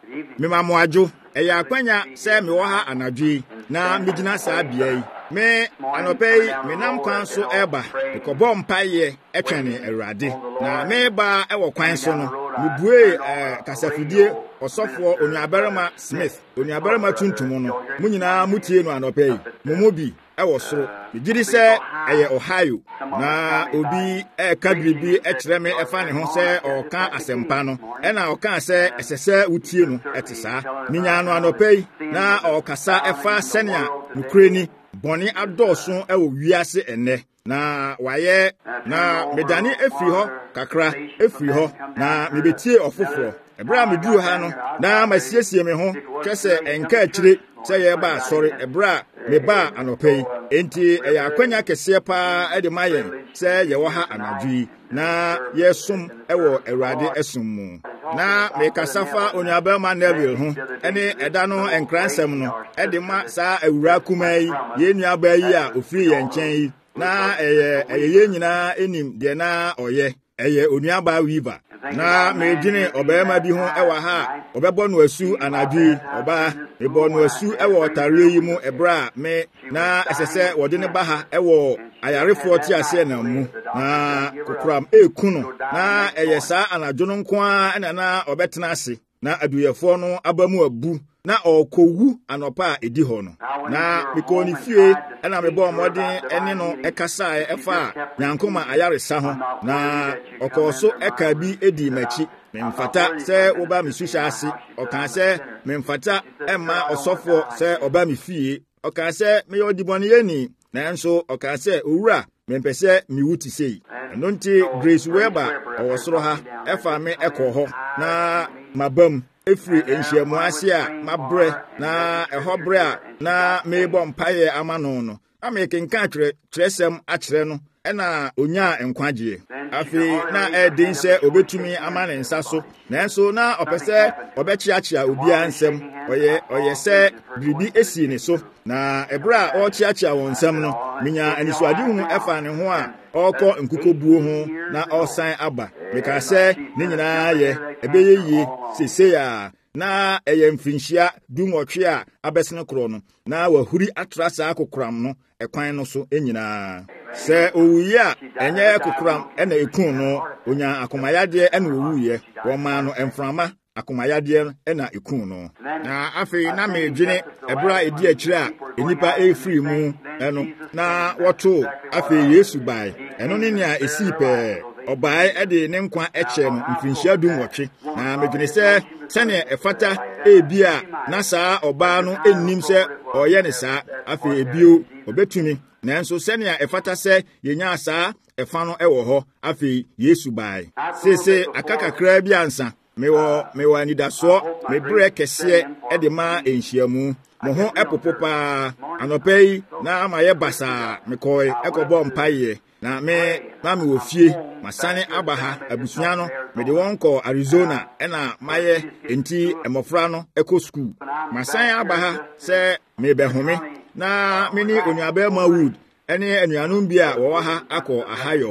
Memamoajo eya akwanya se me wo ha anadwi na megina saa bia yi me anopei menam kwan so eba ekobọ mpaye etwene Awurade na me ba ewo kwan so no mebue kasafudie osofo onuabarema Smith onuabarema tuntum no munyina mutie no anopei momobi ewo soro megiri se eye Ohio na obi kadribi ekire me efa ne ho se oka asempa no ena oka se esese utie no etisa minya no anopei na okasa efa senia nukreni boni adoso ewo wiase enne na waye na medani efiri ho kakra efiri ho na mebetie ofoforo ebra meduru ha no na masiesie me ho twese enka akire se ye ba asori ebra me ba anopei enti eya akwanya kese pa ede mayen se ye wo ha anadwi na yesum ewo Awurade esum mu na me kasafa onuabama Neville ho ene eda no enkransem no ede ma saa awura kumai ye nuaba yi a ofiri ye nchen yi na eye nyina enim de na oye eye onuaba Weaver na medwene obema bi ho ewa ha obebo no asu anadwi oba ebo no asu ewo otare yi mu ebra me na esese wode ne ba ha ewo ayarefo ti ase na mu na kokuram ekunu na eyesa anadwo no nko a na obetena ase na aduyefo no abamu abu na okowu anopa edi ho no na mikoni fie na mebo modin ene no ekasa efa nyankoma ayaresa ho na okoso eka bi edi machi memfata se oba misusha ase okan se memfata emma osofo se oba mi fie okan se me odibone yeni nanso okan se owura mempese miwuti sei eno nti Grace Weber owosoro ha efa me ekoho na mabam efiri enhyiamu ase a mabre na ehobre a na mebo mpaye amano no amekenka tresem akire no ena onya enkwagye afi na edin se obetumi amane nsa so nanso na opese obechiachia obi ansem oye se bibi esi ne so na ebra o chiachia won nsem no minya anisuade hu efa ne ho a okọ nkukobuo ho na osan aba meka se ne nyina ye ebeyeye sese ya na eye mfinhia dumotwe a abesene kro no na wahuri atrasa akokuram no ekwan no so enyina se owuye a enye kokuram ena ekun no onya akomayade ena owuye wo ma no emframa akomayade ena ekun no na afi na medwene ebra edi akire a enipa efiri mu eno na woto afi Yesu bai eno ne nia esi pe obai ede ne nkwa eche no mfinhia dumotwe na medwene se sene efata ebia na saa oba no ennim se oye ne saa afi ebio obetumi nanso sene efata se yenya saa efa no ewo ho afi Yesu bai sese akakakra bi ansa mewo anidaso mebre kese ede ma enhyiamu mo ho epopopa anopei na amaye basa mekoi ekobo mpaye na me wofie masane abaha abusua no me de won ko Arizona ena maye enti emofra no eko school masane abaha se me behome na mini onuabema Wood ene anuanum bia wo ha akọ Ohio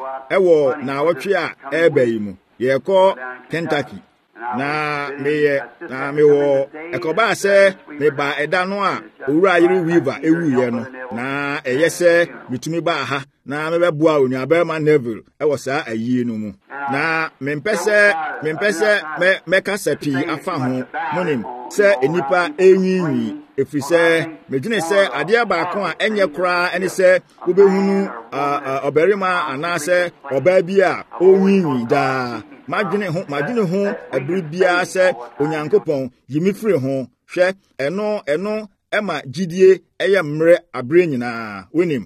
ewo na wotwe a ebayi mu ye ko Kentucky na mewo ekoba se me ba eda no a owura yiri Weaver ewuye no na eyese mitumi ba ha na mebebua onuabema Neville ewo saa ayie no mu na mempese meka sepi afa ho monim se enipa enwinwi efise medwene se ade ba ko a enye kura ene se wobehunu oberima anase oba bi a onwinwi da madwene ho abribia se onyankopon yimifiri ho hwe eno ema gidie eye mre abre nyina wonim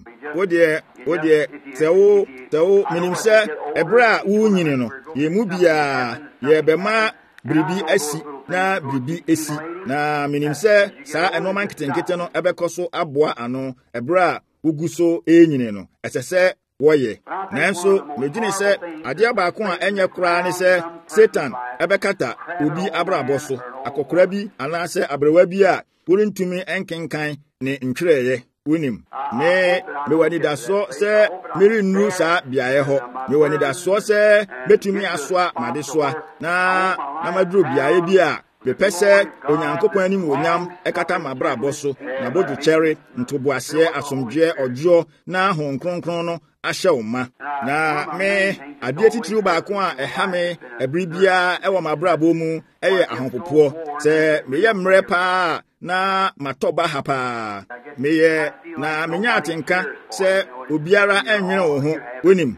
wode tewo minim se ebra wo nyine no ye mu bia ye bema bribi asi na bribi esi na minim se saa enoma nketenkete no ebekoso aboa ano ebra uguso enyine no esese woye nanso medwene se ade ba ko a enye kura ne se Satan ebekata obi abraboso akokora bi anase abrewa bi a worintumi enkenkan ne ntwereye wonim me wani da so se meri nu sa biaye ho me wani da so se betumi asoa made soa na maduro biaye bi a bepese onyankopon anim onyam ekata mabrabo so na bodu chere ntoboase asomdwe ojo na hon kronkron no ahye oma na me ade titiri baako a eha me ebribia ewo mabrabo mu eye ahonpopo se meye mre pa na matoba hapa meye na menya atenka se obiara enwene wo ho wonim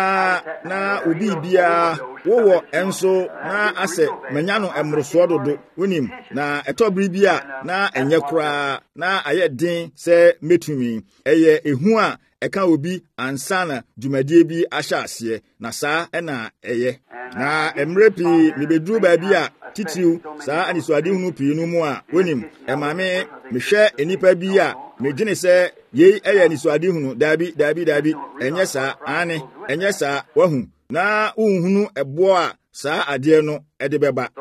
na obi bia wowo enso na ase menya no emroso dodo wonim na etobiri bia na enye kura na ayedin se metumi eye ehu a eka obi ansana dwumadie bi ahya ase na saa ena eye na emrepi mebeduru ba bi a titiw saa aniswade hunu pii no mu a wonim emame mehwe enipa bi a medwene se yei eye aniswade hunu dabi enye saa ane enye saa wahu na unhunu ebo a saa ade no ede beba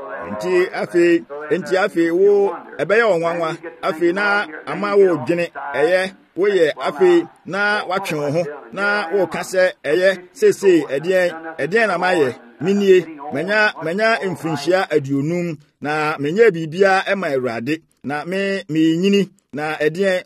enti afi wo ebeye onwanwa afi na ama wo dwene eye woye afi na watwe ho na wo kase eye sese ede na maye minie menya mfinhia aduonum na menya bibia ema Awurade na me nyini na ede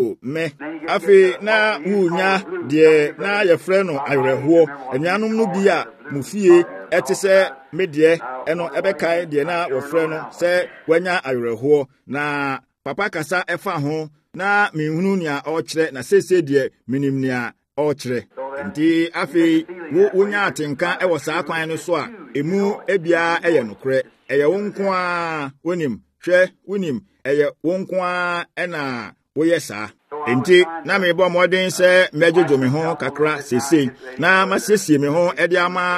me afi na wunya de na yefre no awerɛhoɔ anuanom no bi a mufie etese medie eno ebekai de na wofre no se wanya awerɛhoɔ na papa kasa efa ho na menhunu nia ɔkyerɛ na sese de minim nia ɔkyerɛ nti afi wonya atenka ɛwɔ saa kwan no so a emu ebia ɛyɛ nokorɛ ɛyɛ wonko a wonim hwɛ wonim ɛyɛ wonko a ɛna woyɛ saa enti na mebɔ modern sɛ mɛdwodwo me ho kakra sesei na masiesie me ho ɛde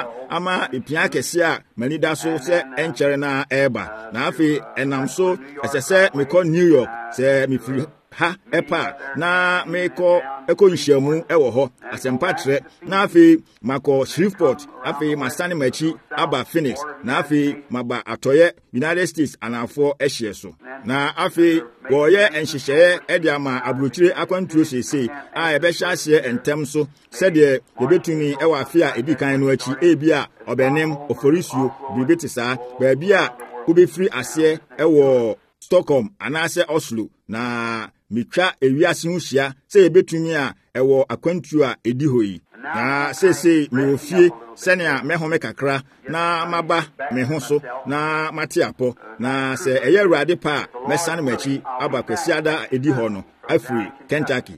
ama epia kɛse a manida so sɛ ɛnkyɛre na ɛba na afi ɛnam so ɛsɛ sɛ mekɔ New York sɛ mefiri ha epa na meko nhyiamu ewo hɔ asempa trɛ na afi makɔ Shreveport afi masane machi aba Phoenix na afi maba atoye United States anafo ehye so na afi wɔyɛ nhyehyɛe ɛde ama aburokyire akwantuo sese a ɛbɛhyɛ ahyɛ entem so sɛdeɛ yɛbɛtumi ɛwɔ afi a edi kan no akyi ebi a ɔbɛnem oforisuo bibiti saa baabi a wobɛfiri aseɛ ɛwɔ Stockholm anase Oslo na mitwa ewiase ho hia sɛ yebetumi a ɛwɔ akwantuo a edi hɔ yi na sese me ofie sɛnea mehome kakra na maba me ho so na mate apɔ na sɛ ɛyɛ Awurade pa a mɛsane machi aba kwasiada edi hɔ no afiri Kentucky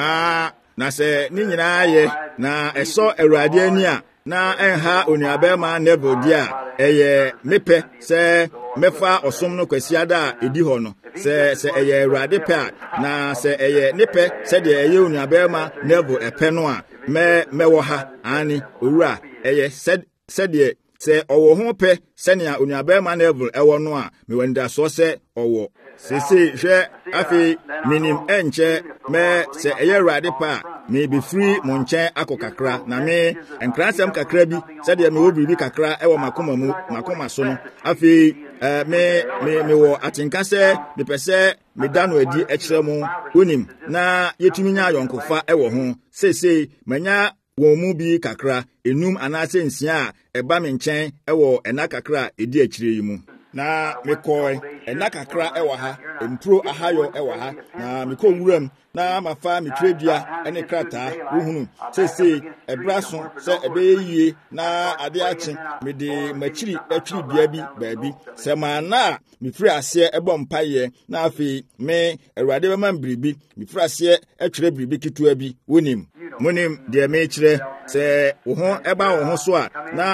na sɛ ne nyinaa yɛ na ɛsɔ Awurade ani a na enha onuabema Neville dia eye mepe se mefa osom no kwasiada edi ho no se eye Awurade pe na se eye nepe se de eye onuabema Neville epe no a me ha ani owura eye se de se owo ho pe se ne onuabema Neville ewo no a me wanda so se owo sese hwe afi minim enche me se eye Awurade pa me be free mo nchen akokakra na me enkrasem kakra bi se de me obibi kakra ewo makoma so no afi me wo atenka se me pese me dano adi ekire mu onim na yetumi nya ayonkofa ewo ho sese manya wo mu bi kakra enum anase nsia a eba me nchen ewo ena kakra edi ekire yi mu na mekoi ena kakra ewa ha empro ahayo ewa ha na mekɔ wuram na mafa mitredua ene krata wohunu sese ebraso se ebeyie na ade ache mede machiri atwiri bia bi baabi sema na mifiri ase ebɔ mpaye na afi me Awurade bɛma mbiribi mifiri ase atwire biribi kitua bi wonim monim de me kyerɛ sɛ wo ho ɛba wo ho so a na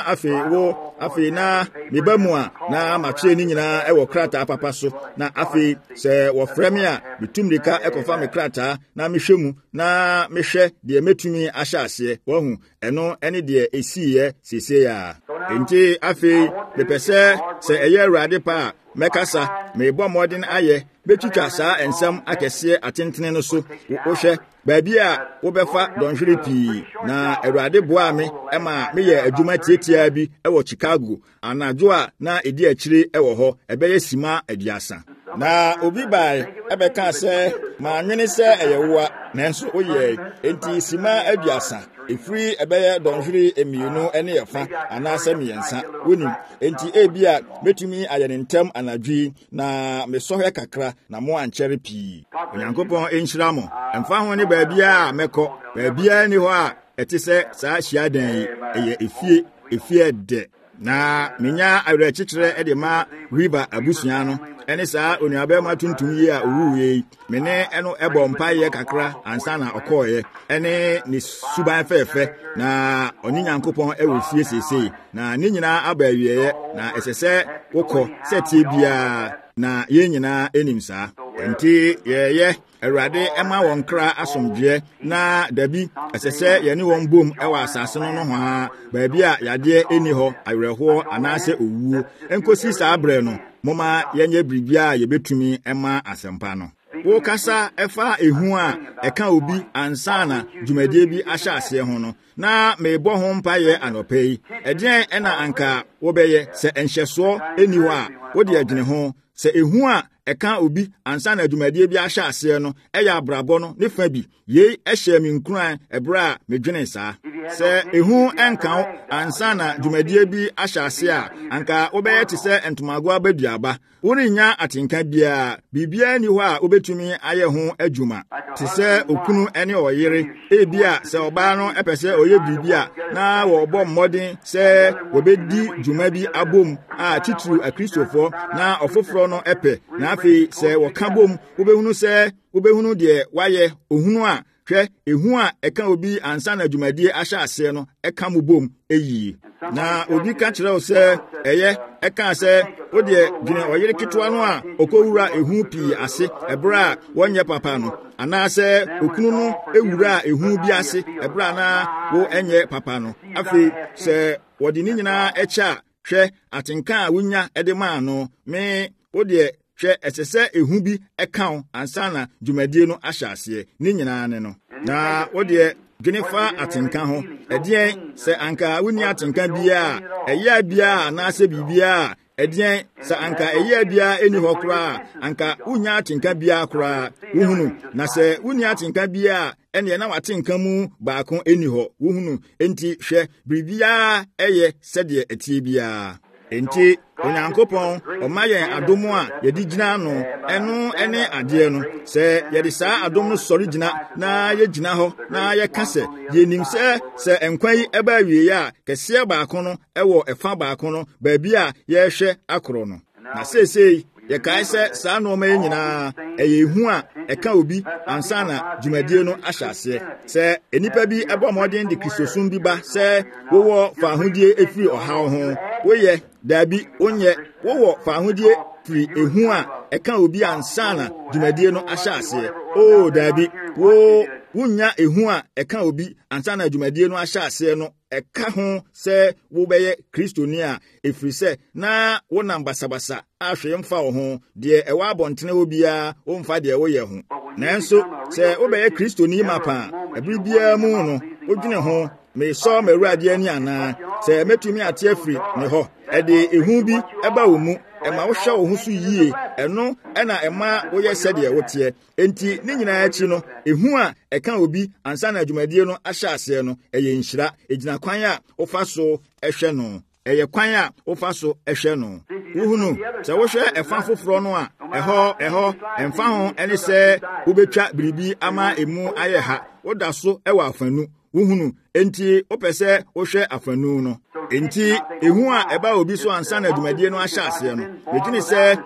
afi na mebamu a na matwe ni nyinaa ɛwɔ krata papa so na afi sɛ wo frɛ me a bitumrika ɛkɔfa me krata na mehwɛ mu na mehwɛ de metumi ahyɛ ase wahu ɛno ɛne de esiye sese ya enti afi bepɛsɛ sɛ ɛyɛ Awurade pa mekasa mebɔ modern ayɛ betwitwa saa ensam akɛse atentene no so wohwɛ baabi a wobɛfa dɔnhwere pii na Awurade boa me ɛma meyɛ adwuma tietia bi ɛwɔ Chicago anajo a na edi akyire ɛwɔ hɔ ɛbɛyɛ sima aduasa na obi bai ɛbɛka sɛ ma nwene sɛ ɛyɛ woa nanso oyɛ enti sima aduasa efiri ebɛyɛ dɔnhwere emienu ene yefa anasa miensa wonim enti ebia metumi ayɛ ne ntam anadwi na mesɔhɛ kakra na mo ankyɛre pii onyankopɔn enhyira mo emfa ho ne baabia mekɔ baabia ni hɔ a ɛte sɛ saa hyiadan yi ɛyɛ efie de na menya awerɛkyekyerɛ de ma riba abusua no ɛne saa onuabɛma tuntum yi a owuwe mene ɛno ɛbɔ mpaeɛ kakra ansa na ɔkɔɔyɛ ɛne ne suban fɛɛfɛ na ɔne Nyankopɔn ɛwɔ fie sesei na ne nyinaa aba awieɛ na ɛsɛ sɛ wokɔ sɛ tie biara na yɛn nyinaa enim saa enti yɛyɛ Awurade ɛma wɔn kra asomdwe na dabi ɛsɛ sɛ yɛne wɔn bom ɛwɔ asase no ho ha baabi a yadeɛ eni hɔ awerɛhoɔ anaasɛ owuo enkosi saa brɛ no moma yɛnyɛ biribia a yɛbɛtumi ɛma asɛmpa no wo kasa ɛfa ehu a ɛka obi ansa na dwumadie bi ahyɛ aseɛ ho no na mebɔ ho mpaeɛ anɔpɛ yi ɛdeɛn ɛna anka wobɛyɛ sɛ enhyɛsoɔ eni hɔ a wode adwene ho sɛ ehu a ɛka obi ansa na dwumadie bi ahyɛ aseɛ no ɛyɛ abrabɔ no ne fa bi yei ɛhyɛ me nkuran ɛbrɛ a medwene saa sɛ ehu ɛnka wo ansa na dwumadie bi ahyɛ aseɛ a anka wobɛyɛ te sɛ ntomago abaduaba worennya atenka biara biribiara ni hɔ a wobɛtumi ayɛ ho adwuma te sɛ okunu ɛne ɔyere ebia sɛ ɔbaa no ɛpɛ sɛ ɔyɛ biribi a na wɔbɔ mmɔden sɛ wɔbɛdi dwuma bi abom a titiri akristofoɔ na ɔfoforɔ no ɛpɛ na afei sɛ wɔka bom wobɛhunu deɛ wayɛ ohunu a hwɛ ehu a ɛka obi ansa na dwumadie ahyɛ aseɛ no ɛka mu bom eyie na obi ka kyerɛ wo sɛ ɛyɛ ɛka sɛ wo deɛ dwene ɔyere ketewa no a ɔkɔwura ehu pii ase ɛbrɛ a wɔnyɛ papa no anaasɛ okunu no ewura ehu bi ase ɛbrɛ a na wo ɛnyɛ papa no afei sɛ wɔde ne nyinaa ɛkyɛ a hwɛ atenka a wonya ɛde maa no me wo deɛ hwɛ ɛsɛ sɛ ehu bi ɛka wo ansa na dwumadie no ahyɛ aseɛ ne nyinaa ne no na wo deɛ dwene fa atenka ho ɛdeɛn sɛ anka wonni atenka biara ɛyɛ biara anaasɛ biribiara ɛdeɛn sɛ anka ɛyɛ biara eni hɔ koraa anka wonya atenka biara koraa wohunu na sɛ wonni atenka biara ɛneɛ na watenka mu baako eni hɔ wohunu enti hwɛ biribiara ɛyɛ sɛdeɛ ɛtie biara enti Onyankopɔn ɔma yɛn adom a yɛde gyina no ɛno ɛne adeɛ no sɛ yɛde saa adom no sɔre gyina na yɛgyina hɔ na yɛka sɛ yɛnim sɛ nkwa yi ɛba awie a kɛseɛ baako no ɛwɔ ɛfa baako no baabi a yɛhwɛ akorɔ no na seesei yɛkae sɛ saa nneɛma yi nyinaa ɛyɛ ehu a ɛka obi ansa na dwumadie no ahyɛ aseɛ sɛ enipa bi ɛbɔ mmɔden de kristosum bi ba sɛ wowɔ faahodie efiri ɔhaw ho woyɛ daabi wonyɛ wowɔ faahodie firi ehu a ɛka obi ansa na dwumadie no ahyɛ aseɛ o daabi wonya ehu a ɛka obi ansa na dwumadie no ahyɛ aseɛ no ɛka ho sɛ wobɛyɛ kristoni a ɛfiri sɛ na wonam basabasa ahwɛ mfa wo ho deɛ ɛwɔ abɔntene hɔ biara womfa deɛ woyɛ ho nanso sɛ wobɛyɛ kristoni mapa a ɛbere biara mu no wodwene ho mesɔ m'Awurade ani anaa sɛ mɛtumi ate afiri ne hɔ ɛde ehu bi ɛba wo mu ɛma wohwɛ wo ho so yie ɛno ɛna ɛma woyɛ sɛdeɛ woteɛ enti ne nyinaa akyi no ehu a ɛka obi ansa na adwumadie no ahyɛ aseɛ no ɛyɛ nhyira egyina kwan a wofa so ɛhwɛ no ɛyɛ kwan a wofa so ɛhwɛ no wohunu sɛ wohwɛ ɛfa foforɔ no a ɛhɔ ɛmfa ho ɛne sɛ wobɛtwa biribi ama emu ayɛ ha woda so ɛwɔ afanu wohunu enti wopɛ sɛ wohwɛ afanu no enti ehu a ɛba obi so ansa na adwumadie no ahyɛ aseɛ no medwene sɛ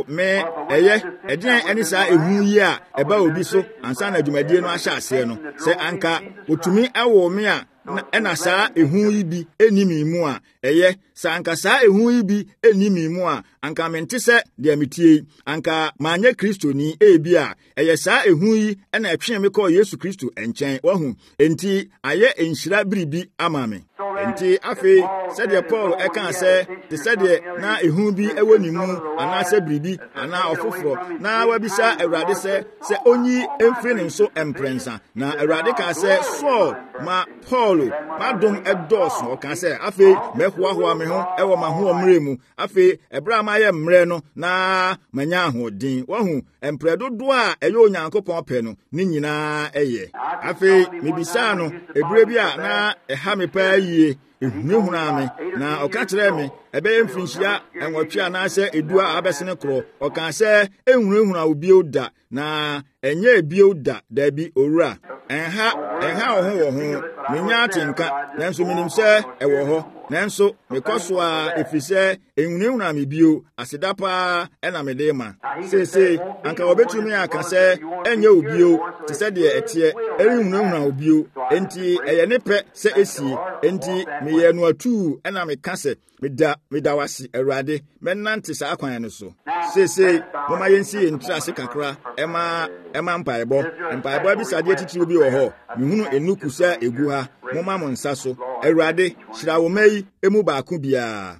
ɛdeɛn ɛne saa ehu yi a ɛba obi so ansa na adwumadie no ahyɛ aseɛ no sɛ anka otumi ɛwɔ me a ɛna saa ehu yi bi eni mi mu a sɛ anka saa ehu yi bi eni mi mu a anka mente sɛ deɛ metie anka manyɛ kristoni ebi a ɛyɛ saa ehu yi ɛna ɛtwe me kɔ Yesu Kristo nkyɛn wahu enti ayɛ enhyira biribi ama me enti afei sɛdeɛ Paul ɛka sɛ te sɛdeɛ na ehu bi ɛwɔ ne mu anaasɛ biribi anaa ɔfoforɔ na wabisa Awurade sɛ onyi emfiri ne nso emprɛnsa na Awurade ka sɛ Saul ma Paul madom ɛdɔɔso ɔka sɛ afei mɛhoahoa me ho ɛwɔ m'ahoɔmmerɛ mu afei ɛbrɛ ma ye mre no na manya ahodin wahu empre dodo a eye Onyankopɔn pɛ no ni nyina eye afi mebisa no ebure bi a na ɛha me pa yie ehunahuna me na ɔka kyerɛ me ɛbɛyɛ mfinhyia enwɔtwe anase edua abɛsene kro ɔka sɛ ehunahuna obio da na enye ebio da bi owura enha wo ho menya atenka nanso minim sɛ ɛwɔ hɔ nanso mekɔso a efisɛ ehunahuna me bio asedapa ɛna me de ma sese anka obetumi aka sɛ enye obio te sɛ de ɛteɛ ehunahuna obio enti ɛyɛ ne pɛ sɛ esi enti meyɛ no atu ɛna meka sɛ meda wasi Awurade mennante saa kwan no so sese moma yensi yentrase kakra ɛma mpaebɔ bi sade titiri bi wɔ hɔ mehunu enuku sɛ egu ha moma mo nsa so Awurade hyira wo mai emu baako bia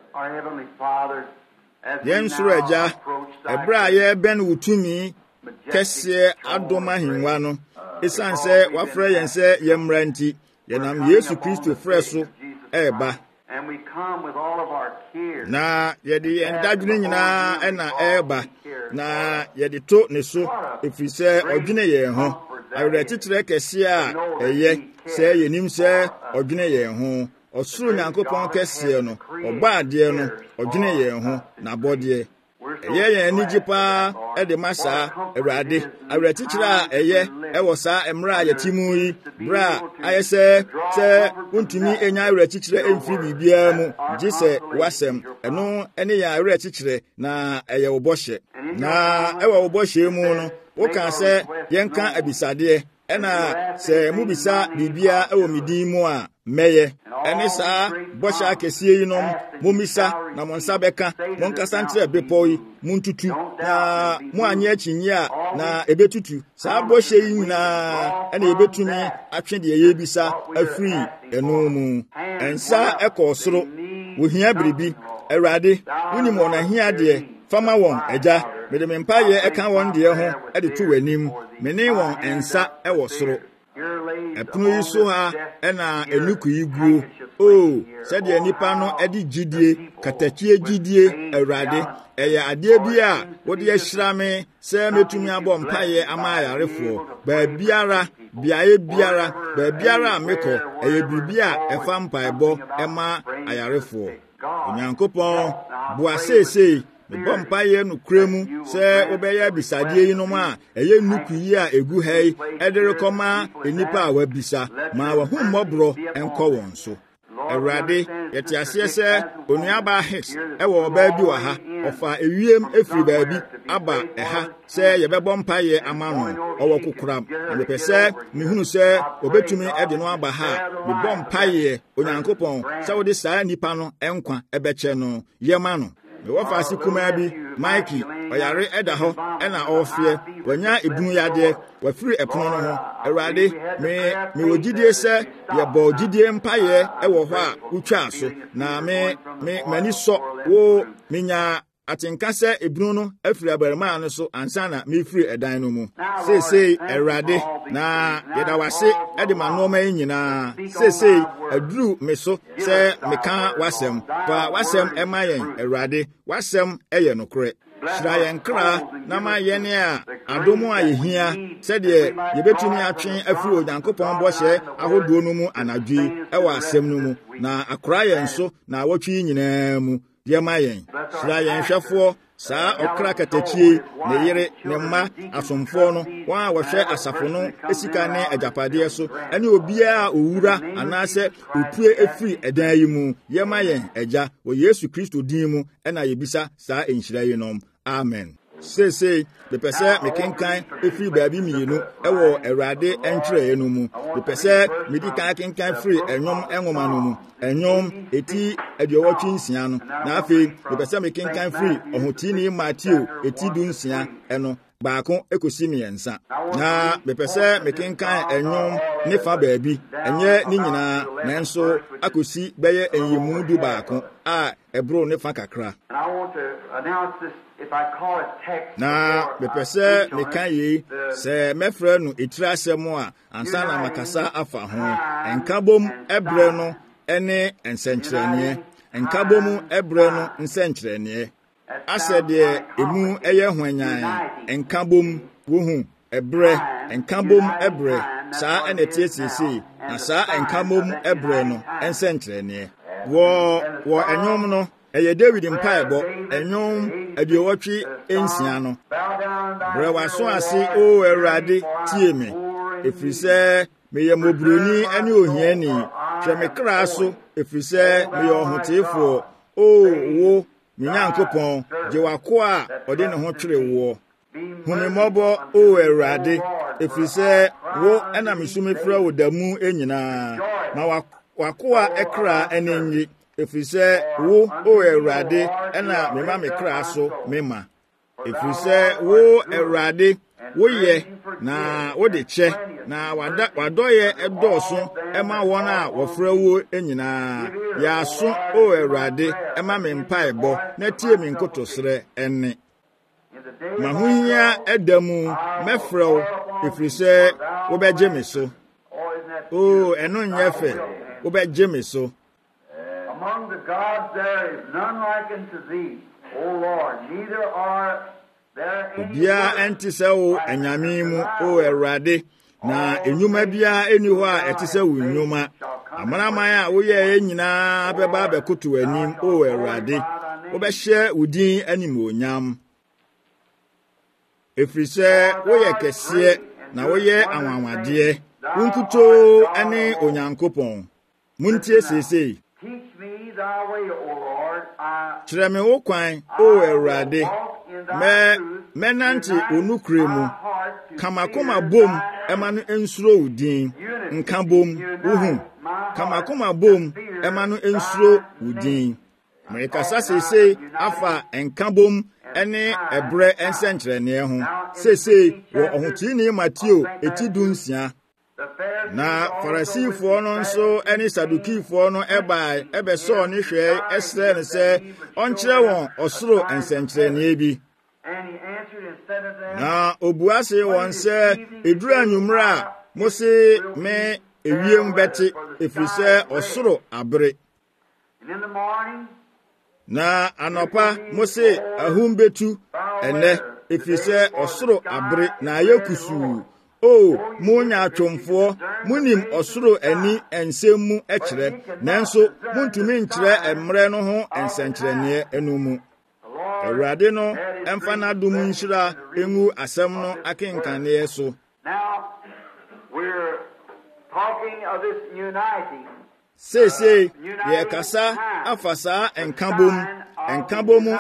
yen soro agya ebra a ye ben wutumi kɛseɛ adoma hinwa no esan sɛ wafrɛ yɛn sɛ yɛmmra nti yɛnam Yesu Kristo frɛ so ɛba na yɛde yɛn dadwene nyinaa ɛna ɛba na yɛde to ne so efisɛ ɔdwene yɛn ho awurɛ titrɛ kɛseɛ a ɛyɛ sɛ yɛnim sɛ ɔdwene yɛn ho ɔsoro Nyankopɔn kɛseɛ no ɔba adeɛ no ɔdwene yɛn ho na bɔdeɛ ɛyɛ yɛn anigye paa ɛde ma saa Awurade awurɛ titrɛ a ɛyɛ ɛwɔ saa emra a yɛte mu yi bra ayɛ sɛ wontumi enya awurɛ titrɛ emfi bibia mu gye sɛ wasɛm ɛno ɛne yɛn awurɛ titrɛ na ɛyɛ wo bɔhyɛ na ɛwɔ wo bɔhyɛ mu no woka sɛ yɛnka abisadeɛ ɛna sɛ mubisa bibia ɛwɔ midin mu a mɛyɛ ɛne saa bɔhyɛ akɛseɛ yi nom momisa na mo nsa bɛka monkasa nkyerɛ bepɔ yi muntutu na mo anye akyinyi a na ebetutu saa bɔhyɛ yi nyinaa ɛna ebetumi atwe deɛ yɛbisa afiri ɛno mu ɛnsa ɛkɔ soro wohia biribi Awurade wonim wɔn ahia deɛ fama wɔn agya mede me mpaeɛ ɛka wɔn deɛ ho ɛde to w'anim mene wɔn ɛnsa ɛwɔ soro ɛpono yi so ha ɛna enuku yi guo sɛdeɛ nipa no ɛde gyidie katakye gyidie Awurade ɛyɛ adeɛ bi a wode ahyira me sɛ metumi abɔ mpaeɛ ama ayarefoɔ baabiara a mekɔ ɛyɛ biribi a ɛfa mpaebɔ ɛma ayarefoɔ Onyankopɔn boa seesei mebɔ mpaeɛ no kura mu sɛ wobɛyɛ bisadeɛ yi nom a ɛyɛ nuku yi a egu ha yi ɛde rekɔma enipa a wabisa ma wahummɔborɔ ɛnkɔ wɔn so Awurade yɛte aseɛ sɛ onuaba Hicks ɛwɔ ɔbaa bi wɔ ha ɔfa ewiem efiri baabi aba ɛha sɛ yɛbɛbɔ mpaeɛ ama no ɔwɔ kokoram na mepɛ sɛ mehunu sɛ obetumi ɛde no aba ha mebɔ mpaeɛ Onyankopɔn sɛ wode saa nipa no ɛnkwa ɛbɛkyɛ no yɛma no mewɔ faase kumaa bi Mikey ɔyare ɛda hɔ ɛna ɔɔfeɛ wanya ebunu yadeɛ wafiri ɛpono no ho Awurade me wogidie sɛ yɛbɔ gidie mpaeɛ ɛwɔ hɔ a wotwa so na m'ani sɔ wo menya atenka sɛ ebunu no afiri abarimaa no so ansa na mefiri ɛdan no mu seesei Awurade na yɛda wase ɛde ma nneɛma yi nyinaa seesei aduru me so sɛ meka wasɛm pa wasɛm ɛma yɛn Awurade wasɛm ɛyɛ nokorɛ hyira yɛn kra na ma yɛne a adom a yɛhia sɛdeɛ yɛbɛtumi atwe afiri Onyankopɔn bɔhyɛ ahodoɔ no mu anadwo ɛwɔ asɛm no mu na akora yɛn so na wɔtwe nyinaa mu yɛma yɛn hyira yɛn hwɛfoɔ saa ɔkra katakyie ne yere ne mma asomfoɔ no wɔn a wɔhwɛ asafo no esika ne agyapadeɛ so ɛne obiara owura anaasɛ opue efiri ɛdan yi mu yɛma yɛn agya wɔ Yesu Kristo din mu ɛna yɛbisa saa nhyira yi nom amen seesei mepɛ sɛ mekenkan efiri baabi mmienu ɛwɔ Awurade ɛntwerɛeɛ no mu mepɛ sɛ medi kan kenkan firi ɛnwom ɛnwoma no mu ɛnwom eti aduɔwɔtwe nsia no na afei mepɛ sɛ mekenkan firi ɔhotini Matthew eti du nsia ɛno baako ekosi mmiɛnsa na mepɛ sɛ mekenkan ɛnwom ne fa baabi ɛnyɛ ne nyinaa nanso akosi bɛyɛ ɛnyimu du baako a ɛboro ne fa kakra na mepɛ sɛ meka yi sɛ mɛfrɛ no etiri asɛm a ansa na makasa afa ho nkabom ɛbrɛ no ɛne nsɛnkyerɛnneɛ nkabom ɛbrɛ no nsɛnkyerɛnneɛ asede emu eye hwanyan enkabom wohu ebre enkabom ebre saa enetie sisi na saa enkabom ebre no ensentrene wo enyom no eye David mpaebo enyom aduowotwe ensia no bre waso ase o Awurade tie me efrise meye mobroni ani ohiani hwe me kra so efrise meye ohotefo o wo Nyankopɔn je wako a ɔde ne ho twere wo hunimobo o Awurade efise wo ɛna mesume fra wo damu enyina ma wako a ekra enenyi efise wo o Awurade ɛna mema me kra so mema efise wo Awurade wo ye na wo de che na wadoye edoso ema won a wofra wo enyina ya so o Awurade ema me mpaebo na tie me nkotosre enne mahunya edamu mefrew efrise wo beje me so o eno nyefe wo beje me so. Among the gods there is none like unto thee, O Lord, neither are bia entise wo anyame mu o Awurade na enyuma bia eni ho a etise wo nyuma amanaman a wo ye nyina beba bekoto anim o Awurade wo be hye udin anim onyam efrise wo ye kese na wo ye anwanwade wonkuto ane onyankopon muntie sesei kyerɛ me wo kwan o Awurade menante onukure mu kamakoma bom ema no ensuro udin nka bom uhu kamakoma bom ema no ensuro udin mekasa sesei afa enka bom ene ebre ensenkyerene ho sesei wo ohotini Mateo etidunsia na Farisifo no nso ene Sadukifo no ebeso ne hwe esre ne se onkyere won osoro ensenkyerene bi na obuase won se eduru anwumra Mose me ewiem beti efise osoro abre na anopa Mose ahumbetu ene efise osoro abre na ayekusu o munya atwomfo munim osoro ani ensemu ekire nanso muntumi nkire emre no ho ensenkyerene enumu Awurade no emfa na dum nhyira engu asem no akenkane so. Now we're talking of this uniting. Say ye kasa afasa enkabom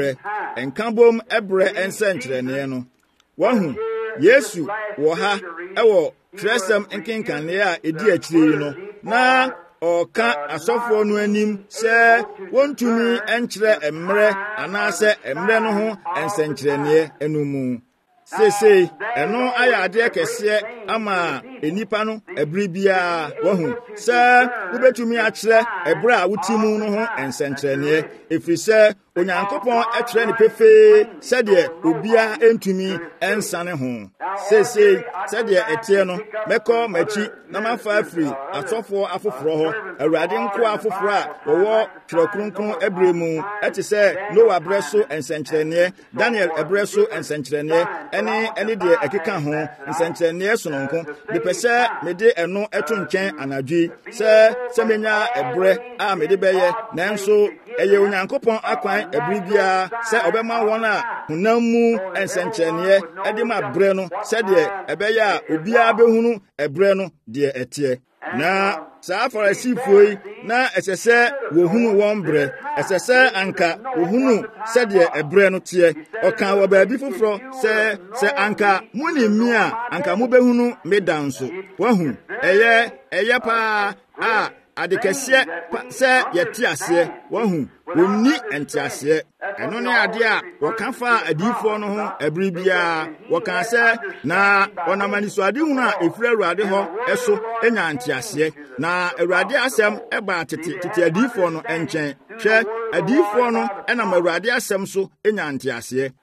ebre ensenkyerene no wahu Yesu wo ha ewo tresem enkenkane a edi akire no na oka asofo no anim se wontumi enkyere emre anase emre no ho ensenkyerene enumu sesei eno ayade kese ama enipa no ebribia wahu se ubetumi akyere ebre a wutimu no ho ensenkyerene efise Onyankopon ekyere ne pefe sede obia entumi ensane ho sesei sede etie no meko machi na mafa afri atofo afoforo ho Awurade nko afoforo a wo twerɛkronkron ebremu etise Noah breso ensenkyerene Daniel ebreso ensenkyerene ene de ekeka ho ensenkyerene sononko de pese mede eno eto nkyɛn anadwi se menya ebre a mede beye nanso eye Onyankopon akwan ebribia se obema won a hunamu ensenkyerene ede ma bre no se de ebeya obia behunu ebre no de etie na saa Farisifo yi na esese wohunu won bre esese anka wohunu se de ebre no tie oka wo baabi foforo se anka muni mi a anka mo behunu medanso wahu eye pa a adekese se yeti ase wahu wonni entiase eno ne ade a wokafa adifo no ho abribia woka se na onamani so ade hunu a efira Awurade ho eso enya entiase na Awurade asem eba tete adifo no enchen hwe adifo no enam Awurade asem so enya entiase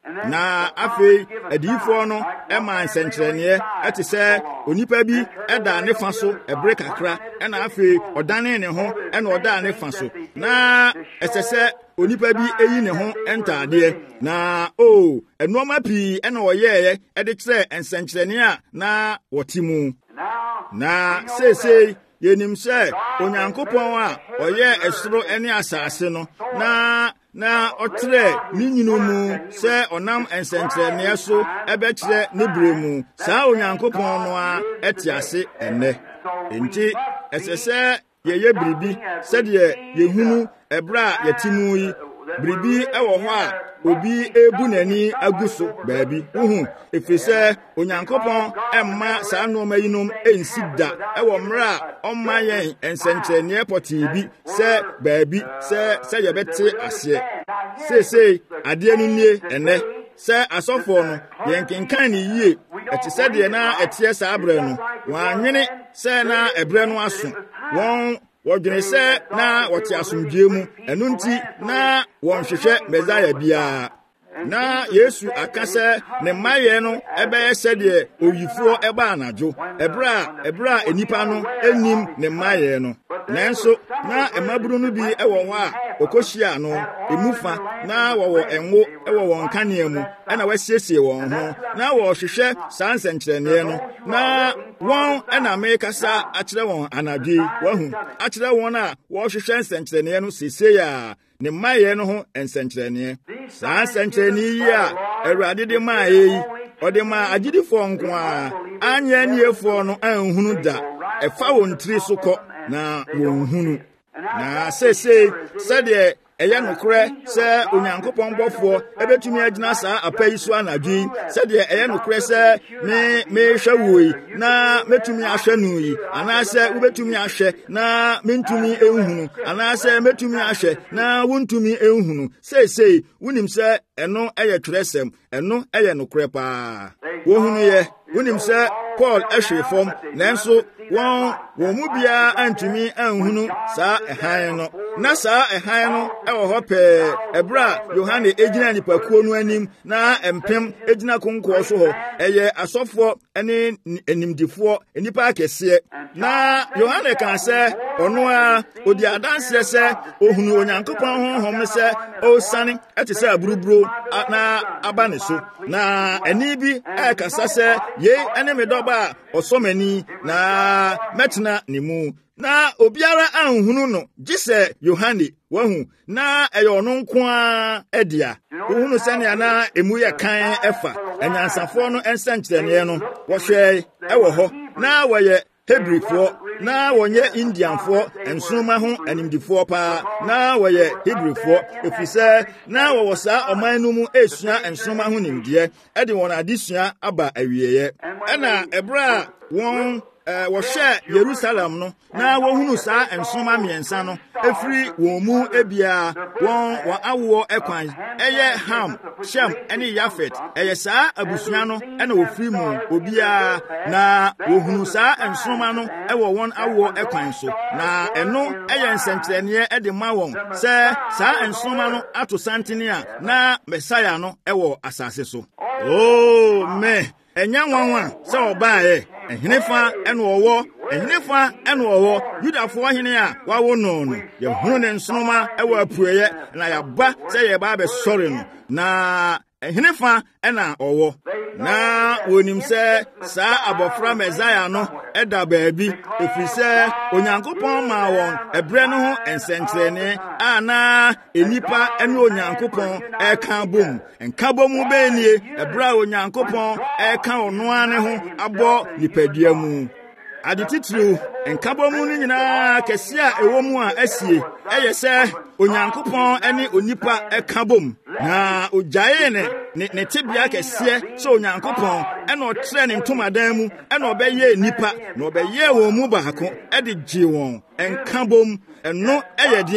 na afei adiyifo no ema nsenkyerene ate sɛ onipa bi ɛda ne fa so ɛbre kakra ɛna afei ɔdane ne ho ɛna ɔda ne fa so na ɛsɛ sɛ onipa bi eyi ne ho entaade na ɛnoma pii ɛna ɔyɛɛ ɛde kyerɛ nsenkyerene a na wɔte mu na sesei yenim sɛ onyankopɔn a ɔyɛ ɛsoro ɛne asase no na ɔtrɛ ne nyinu mu sɛ ɔnam nsɛnkyerɛnneɛ so ɛbɛkyerɛ ne bere mu saa onyankopɔn no a ɛte ase ɛnnɛ enti ɛsɛ sɛ yɛyɛ biribi sɛdeɛ yɛhunu ɛberɛ a yɛte mu yi biribi ɛwɔ hɔ a obi ebu n'ani agu so baabi uhu efisɛ onyankopɔn ɛmma saa nneɛma yinom ensi da ɛwɔ mmerɛ a ɔmma yɛn nsɛnkyerɛnneɛ pɔtee bi sɛ baabi sɛ yɛbɛte aseɛ seesei adeɛ no nie ɛnɛ sɛ asɔfoɔ no yɛn kenkan ne yie ɛte sɛ deɛ na ɛteɛ saa berɛ no wɔanwene sɛ na ɛberɛ no aso wɔdwene sɛ na wɔte asomdwie mu ɛno nti na wɔnhwehwɛ Mesaia biara na Yesu aka sɛ ne mmayɛ no ɛbɛyɛ sɛdeɛ oyifoɔ ɛba anadwo ɛberɛ a enipa no enim ne mmayɛ no nanso na mmaburu no bi ɛwɔ hɔ a okohyia no emu fa na wɔwɔ ɛnwo ɛwɔ wɔn kanea mu ɛna wɔasiesie wɔn ho na wɔhwehwɛ saa nsɛnkyerɛnneɛ no na wɔn ɛna mekasa akyerɛ wɔn anadwo wahu akyerɛ wɔn a wɔhwehwɛ nsɛnkyerɛnneɛ no seesei a ne mmayɛ no ho nsɛnkyerɛnneɛ saa nsɛnkyerɛnneɛ yi a Awurade de maa yi ɔde maa agyidifoɔ nko a anyɛ niefoɔ no anhunu da ɛfa wɔn tiri so kɔ na wɔnhunu na seesei sɛdeɛ ɛyɛ nokorɛ sɛ onyankopɔn bɔfoɔ ɛbɛtumi agyina saa apa yi so anadwo yi sɛdeɛ ɛyɛ nokorɛ sɛ mehwɛ wo yi na mɛtumi ahwɛ no yi anaasɛ wobɛtumi ahwɛ na mentumi ɛnhunu anaasɛ mɛtumi ahwɛ na wontumi ɛnhunu seesei wonim sɛ ɛno ɛyɛ twerɛsɛm ɛno ɛyɛ nokorɛ paa wohunuyɛ wonim sɛ Paul ɛhwee fam nanso wɔn mu biara antumi anhunu saa ɛhan no na saa ɛhan no ɛwɔ hɔ pɛɛ ɛberɛ a Yohane egyina nipakuo no anim na mpem egyina konkoɔ so hɔ ɛyɛ asɔfoɔ ɛne enimdifoɔ nipa akɛseɛ na Yohane ka sɛ ɔno a odi adanseɛ sɛ ohunu Onyankopɔn honhom sɛ ɔsane ɛte sɛ aburuburo na aba ne so na ani bi ɛkasa sɛ yei ɛne me dɔba a ɔsɔmani na mɛtena ne mu na obiara anhunu no gye sɛ Yohane wahu na ɛyɛ ɔno nko a ɛdia wohunu sɛnea na emu yɛ kan ɛfa anyansafoɔ no nsɛnkyerɛnneɛ no wɔhwɛ ɛwɔ hɔ na wɔyɛ Hebrifoɔ na wɔnyɛ Indianfoɔ nsonoma ho animdifoɔ paa na wɔyɛ Hebrifoɔ efisɛ na wɔwɔ saa ɔman no mu esua nsonoma ho nimdeɛ ɛde wɔn adesua aba awieɛ ɛna ɛberɛ a wɔn wɔhwɛ Yerusalem no na wɔhunu saa nsonoma mmiɛnsa no efiri wɔn mu ebia wɔn awoɔ ɛkwan ɛyɛ Ham, Shem ɛne Yafet ɛyɛ saa abusua no ɛna ofiri mu obiara na wɔhunu saa nsonoma no ɛwɔ wɔn awoɔ ɛkwan so na ɛno ɛyɛ nsɛnkyerɛnneɛ ɛde ma wɔn sɛ saa nsonoma no ato santene a na Mesaia no ɛwɔ asase so ɛnya nwanwa sɛ ɔbaeɛ ɛhenefa ɛne ɔwɔ Yudafoɔ hene a wawo no yɛhunu ne nsonoma ɛwɔ apueyɛ na yɛaba sɛ yɛba abɛsɔre no na ɛhenefa ɛna ɔwɔ na wonim sɛ saa abɔfra Mesaia no ɛda baabi efisɛ Onyankopɔn maa wɔn ɛbrɛ no ho nsɛnkyerɛnne a na enipa ɛne Onyankopɔn ɛka bom nka bom bɛnie ɛbrɛ a Onyankopɔn ɛka ɔno ane ho abɔ nipadua mu ade titiriw nkabɔ mu no nyinaa kɛse a ɛwɔ mu a asie ɛyɛ sɛ Onyankopɔn ɛne onipa ɛka bom na ogyae ne tebea kɛseɛ sɛ Onyankopɔn ɛna ɔtrɛ ne ntomadan mu ɛna ɔbɛyɛ nipa na ɔbɛyɛ wɔn mu baako ɛde gye wɔn nka bom ɛno ɛyɛ deɛn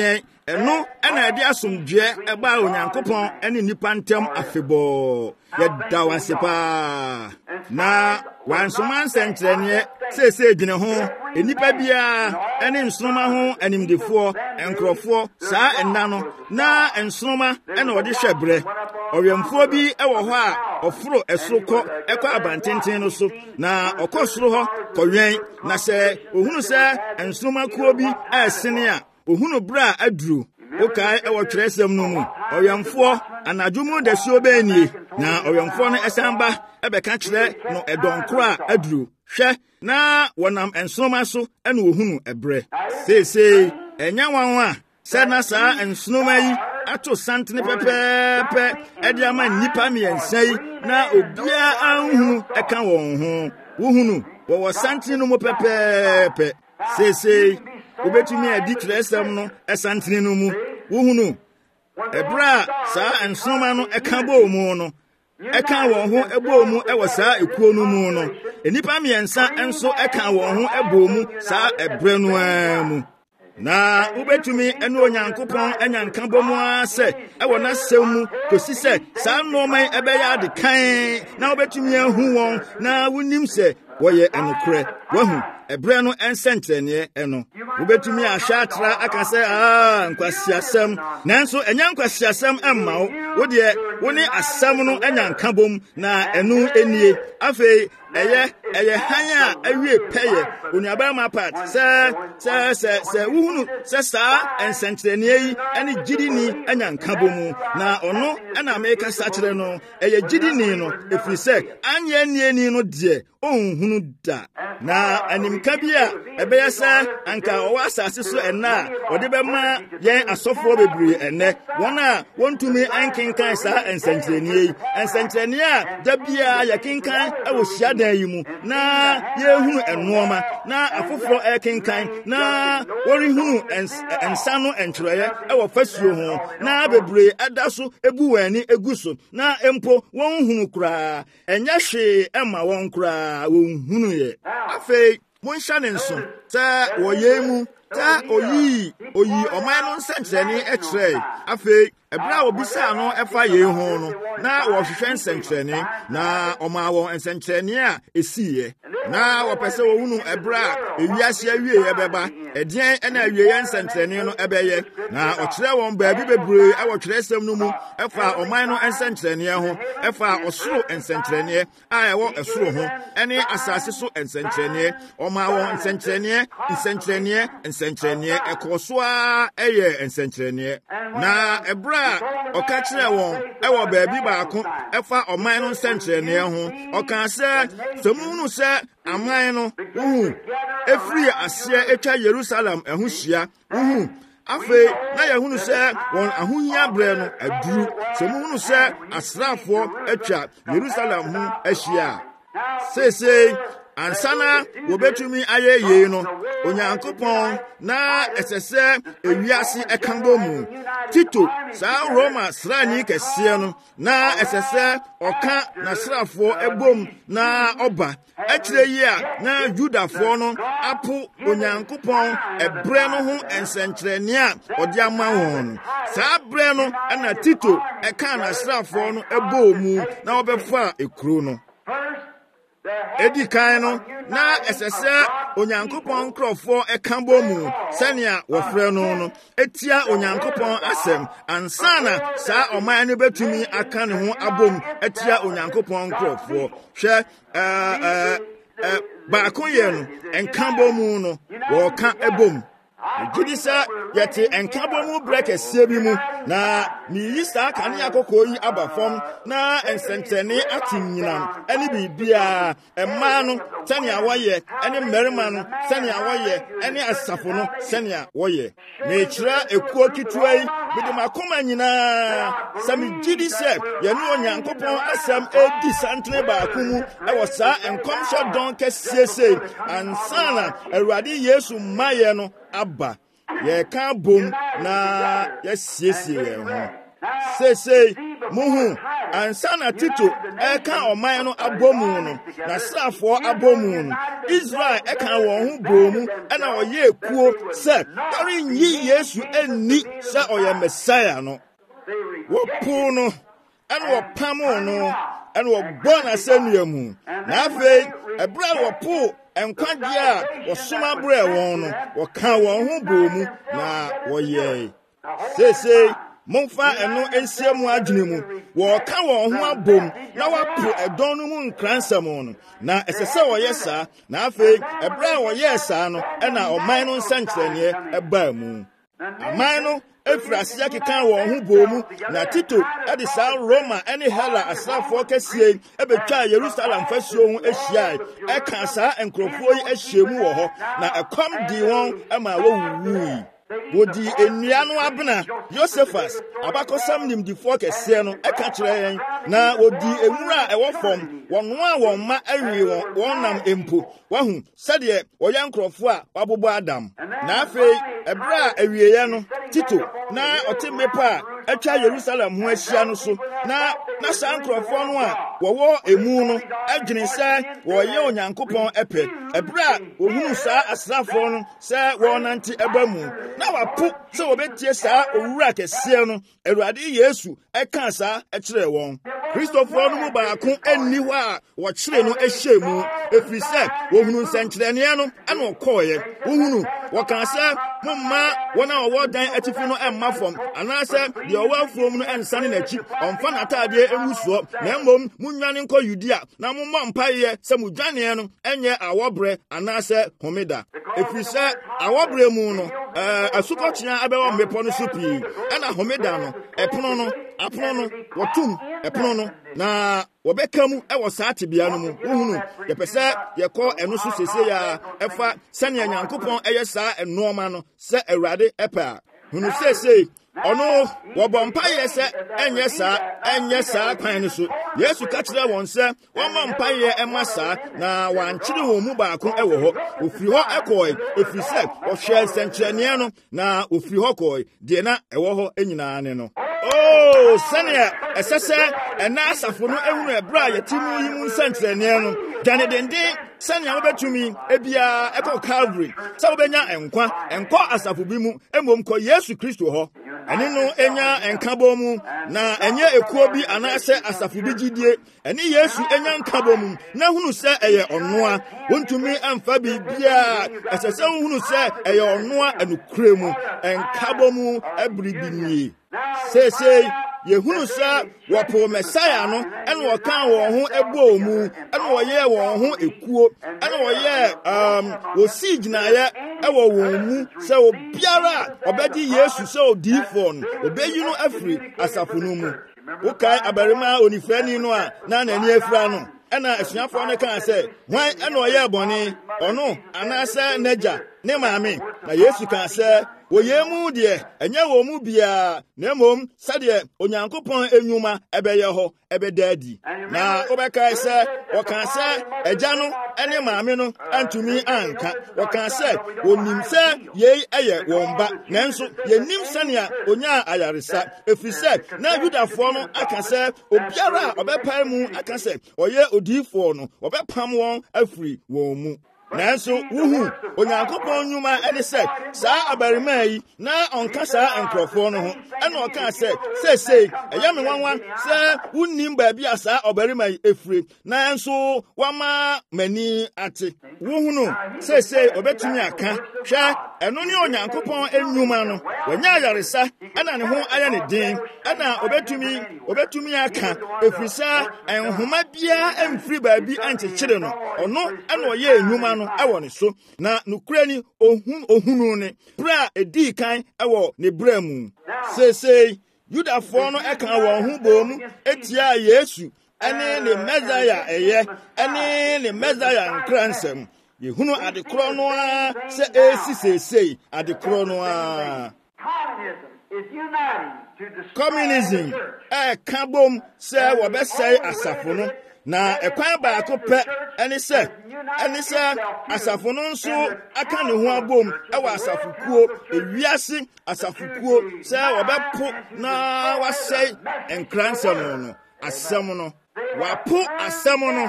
eno ana ade asomdwe eba onyankopon ene nipa ntem afebo yeda wasepa na wansoman sentrene sese dwene ho enipa bia ene nsoma ho animdefo enkrofo saa enna no na ensoma ene ode hwebre owemfo bi ewo ho a ofuro esorokọ ekọ abantenten no so na okosoro ho kọwen na se ohunu se ensoma kuo bi asene a ohunu bra aduru okai ewo tresem no mu oyamfo anajumu da suo beni na oyamfo no esamba ebeka kire no edonkro a aduru hwe na wonam ensoma so ene ohunu ebre sese enya wanwa se na saa ensoma yi ato santene pepepe edi ama nipa miensai na obia anhu eka won ho wohunu wo santene no mo pepepe sese obetumi adi tresem no esantene no mu wohunu ebra saa ensoma no eka bo mu no eka won ho ebo mu ewo saa ekuo no mu no enipa miensa enso eka won ho ebo mu saa ebre no amu na ubetumi enu onyankopon anyanka bomu ase ewo na semu kosi se saa noman ebeya ade kan na ubetumi ahu won na wunim se woye enukure wahu ebre no ensentrene eno ubetumi ahwatra aka se nkwasiasem nanso enyankwasiasem emma wo de woni asem no anyanka bom na enu enie afei eye hanya awie peye oniaba ma part se wuhunu se saa ensentrene yi ene gidini anyanka bomu na ono ana meka sachire no eye gidini no efrise anye nieni no de onhunu da na animka bia ebeyesa anka o asase so enna ode bema yen asofo bebre enne wona wontumi ankenkan saa ensentrene a da bia yakenkan ewo hyiadan yi mu na yehunu enoma na afoforo ekenkan na worihunu ensa no entreye ewo fasuo ho na bebre adaso ebu wani eguso na empo wonhunu kura enya hwe ema won kura wonhunu ye afei monhyane nso ta woyemu ta oyi oman no nsentrene ekire afei ebra obisa no efa ye ho no na wo hwehwe nsentrene na oma wo nsentrene a esiye na wo pese wo hunu ebra ewiase awie ye beba edien ena awie ye nsentrene no ebeye na okire won baabi bebre e wo twerɛsɛm no mu efa oman no nsentrene ho efa osoro nsentrene a ewo esoro ho ene asase so nsentrene oma wo nsentrene ekoso a eye nsentrene na ebra oka kire won ewo baabi baako efa oman no nsentrene ho oka se semunu se aman no efri ase etwa Jerusalem eho hia afe na yehunu se won ahohia bre no aduru semunu se asrafo etwa Jerusalem ho ahia sese ansana wobetumi ayeye no onyankopon na esese ewiase ekambo mu Tito saa Roma srani kese no na esese oka na srafo ebom na oba akire yi a na Judafo no apo onyankopon ebre no ho ensenkyerene a ode ama won saa bre no na Tito eka na srafo no ebomu na obefa ekuro no edi kan no na esese onyankopon krofo ekambo mu senia wofre no etia onyankopon asem ansana saa oman no betumi aka ne ho abom etia onyankopon krofo hwe baako ye no enkambo mu no wo ka ebom Judisa yete enkabo mu breke sebi mu na ni yisa kan yakoko yi abafom na ensentene atinyinam eni bibia emma no tania woye eni mmerima no tania woye eni asafo no tania woye na ekira ekuo kitwa yi bidi makoma nyina sami judisa ye no onyankopon asam edi santene baako mu ewo saa enkomsho don kesiese ansana Awurade Yesu maye no abba ye ka bom na ye siesie ye ho Sesei muhu ansa na Tito eka oman no abomu no na srafo abomu no Israel eka won ho bomu na oye ekuo se orenyi Yesu enni se oye Messiah no wo pu no ene wo pamo no ene wo bona sanuamu na afei ebra wo pu enkwade a wo soma bra won no wo ka won ho bomu na wo ye sesei Monfa eno ensiemu adwene mu wo ka won ho abom na wapo edon no mu nkransam no na esese wo yesa na afei ebra wo yesa no na oman no nsankyerene eba mu aman no efrasia keka won ho bomu na Tito ade sa Roma ene Hela asrafo kasie ebetwa Jerusalem fasuo ho ahia eka sa enkrofo yi ahiemu wo ho na ekom di won ama wo wuwi Wodi enua no abena Josephus abakosam nimdifo kese no eka kire yen na wodi ewura ewo fom wono a won ma awie won nam empo wahu sade woyɛ nkrofo a wabobo Adam na afei ebra awie ye no Tito na otemepa atwa Jerusalem ho ahia no so na sa nkrofo no a wowo emu no adwene sɛ woyɛ Onyankopɔn epe ebra ohunu sa asrafo no sɛ wonante eba mu na wapo sɛ wobetie saa owura kɛse no Awurade Yesu ɛka saa ɛkyerɛ wɔn Kristofo no mu baako anni hɔ a wɔkyerɛ no ahyɛ mu efiri sɛ wohunu nsɛnkyerɛnne no ɛna ɔkɔɔyɛ wohunu wɔka sɛ momma wɔn a wɔwɔ dan atifi no ɛmma fam anaasɛ deɛ ɔwɔ afuom no ɛnsane n'akyi ɔmfa n'ataadeɛ ɛwusuo na mmom munnwane nkɔ Yudea na mommɔ mpaeɛ sɛ mo dwaneɛ no ɛnyɛ awɔbrɛ anaasɛ homeda efiri sɛ awɔbrɛ mu no asukɔkyea abɛwɔ mmepɔ no so pii ɛna homeda no ɛpono no apono no wɔtum ɛpono no na wɔbɛka mu ɛwɔ saa tebea no mu wohunu yɛpɛ sɛ yɛkɔ ɛno so sese ya ɛfa sɛnea Nyankopɔn ɛyɛ saa ɛnoɔma no sɛ Awurade ɛpɛ a hunu sese ɔno wɔbɔ mpaeɛ sɛ ɛnyɛ saa kwan no so Yesu ka kyerɛ wɔn sɛ wɔmmɔ mpaeɛ ɛma saa na wɔankyere wɔn mu baako ɛwɔ hɔ ofiri hɔ ɛkɔe efiri sɛ wɔhwɛ nsɛnkyerɛnneɛ no na ofiri hɔ kɔe deɛ na ɛwɔ hɔ nyinaa ne no sɛnea ɛsɛ sɛ ɛna asafo no ehunu ɛbra yɛti mu yi mu nsɛnkyerɛnneɛ no dwane denden sɛnea wobɛtumi ebia ɛkɔ Calvary sɛ wobɛnya ɛnkɔ asafo bi mu mmom kɔ Yesu Kristo hɔ ɛne no enya ɛnkabɔ mu na ɛnyɛ ekuo bi anaasɛ asafo bi gyidie ɛne Yesu enya nkabɔ mu na hunu sɛ ɛyɛ ɔnoa wontumi amfa bibia ɛsɛ sɛ hunu sɛ ɛyɛ ɔnoa anukure mu ɛnkabɔ mu abiribini sesei yehunu sɛ wɔpo Messiah no ɛna wɔka wɔn ho ɛbɔ mu ɛna wɔyɛ wɔn ho ekuo ɛna wɔyɛ wosi gyinaeɛ ɛwɔ wɔn mu sɛ obiara ɔbɛgye Yesu sɛ odiifo no obeyi no afiri asafo no mu wokae abarima onifrani no a na n'ani afira no ɛna asuafoɔ no kaa sɛ hwan ɛna ɔyɛ bɔne ɔno anaasɛ n'agya ne maame na Yesu kaa sɛ wɔyɛ mu deɛ ɛnyɛ wɔ mu biara na mmom sɛdeɛ Onyankopɔn enwuma ɛbɛyɛ hɔ ɛbɛda adi na wobɛkae sɛ wɔkaa sɛ agya no ɛne maame no antumi anka wɔkaa sɛ wɔnim sɛ yei ɛyɛ wɔn ba nanso yɛnim sɛnea onyaa ayaresa ɛfiri sɛ na Yudafoɔ no aka sɛ obiara a ɔbɛpae mu aka sɛ ɔyɛ odiifoɔ no wɔbɛpam wɔn afiri wɔn mu nanso wuhu Onyankopɔn nnwuma ɛne sɛ saa abarima yi na ɔnka saa nkrɔfoɔ no ho ɛna ɔka sɛ sesei ɛyɛ me nwanwa sɛ wunnim baabi a saa ɔbarima yi efire nanso wama m'ani ate wuhunu sesei ɔbɛtumi aka hwɛ ɛno ne Onyankopɔn nnwuma no wɔnyɛ ayaresa ɛna ne ho ayɛ ne den ɛna ɔbɛtumi aka efiri sɛ nhoma biara ɛmfiri baabi ankyekyere no ɔno ɛna ɔyɛ nnwuma no ɛwɔ ne so na nukure ni ohunu ne bra edi kan ɛwɔ ne bra mu sesei Yudafoɔ no ɛka wɔn ho bom etia Yesu ɛne ne Messiah ɛne ne Messiah nkransɛm yehunu adekorɔ no a sɛ esi sesei adekorɔ no a Calvinism is uniting communism kabom se wo be say asafo no na ekwan ba ko pe eni se asafo no nso aka ne ho abom ewa asafokuo ewiase asafokuo se wo be po na wa say enkransam no asem no wa po asem no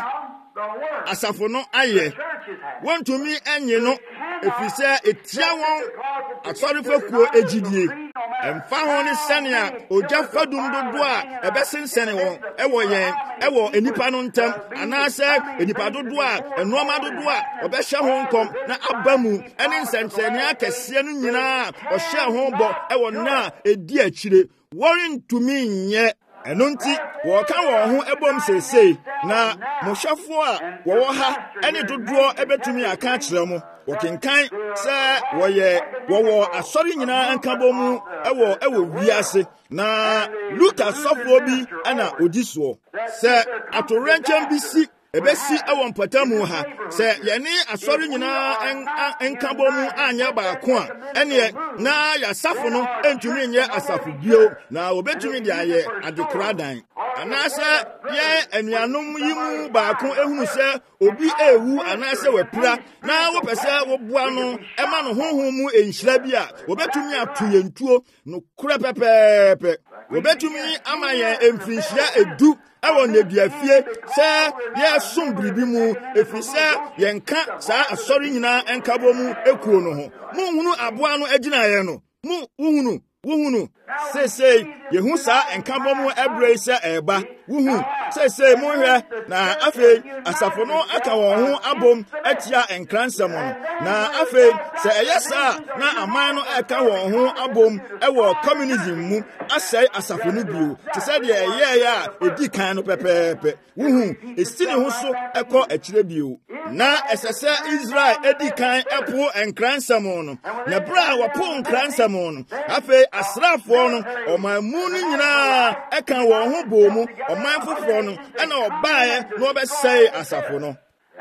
asafo no aye wontumi enye no efise etia won asorifekuo ejidie emfa ho ne sania oja fadum dodo a ebesensene won ewo enipa no ntam anase enipa dodo a enoma dodo a obehye ho nkom na abamu ene nsensene akese no nyina ohye ho bo ewo na edi akire worintumi nye enunti wo ka wo ho ebom sesei na mohwefo a wo ha ene dodo ebetumi aka kire mo wokenkan se wo asori nyina ankabo mu ewo wiase na Luka sofo bi ana odiso se atorenchem bi si ebesi ewo mpatamu ha se yene asori nyina enkabo mu anya baako a ene na ya safo no entumi nye asafo bio na obetumi de aye adekradan anase ye enuanom yimu baako ehunu se obi ewu anase wepira na wopese woboa no ema no honhom mu enhyira bi a obetumi atoyentuo no kura pepepe obetumi ama ye emfinhyia edu ewo neduafie se ye sombribi mu efise yenka saa asori nyina enkabo mu ekuo no ho munhunu aboa no agina ye no mu wuhunu sesei yehu saa enkabo mu ebrei se eba wuhu sesei mo hwe na afi asafo no aka won ho abom atia enkransam no na afi se eyesa na aman no aka won ho abom ewo communism mu asai asafo no bio te se de ya edi kan no pepepe wuhu estini ho so ekọ akire bio na esese Israel edi kan epo enkransam no na bra wapo enkransam no afi asrafo no omamu ni nyina eka won ho bomu oman foforo no ena obae no obesai asafo no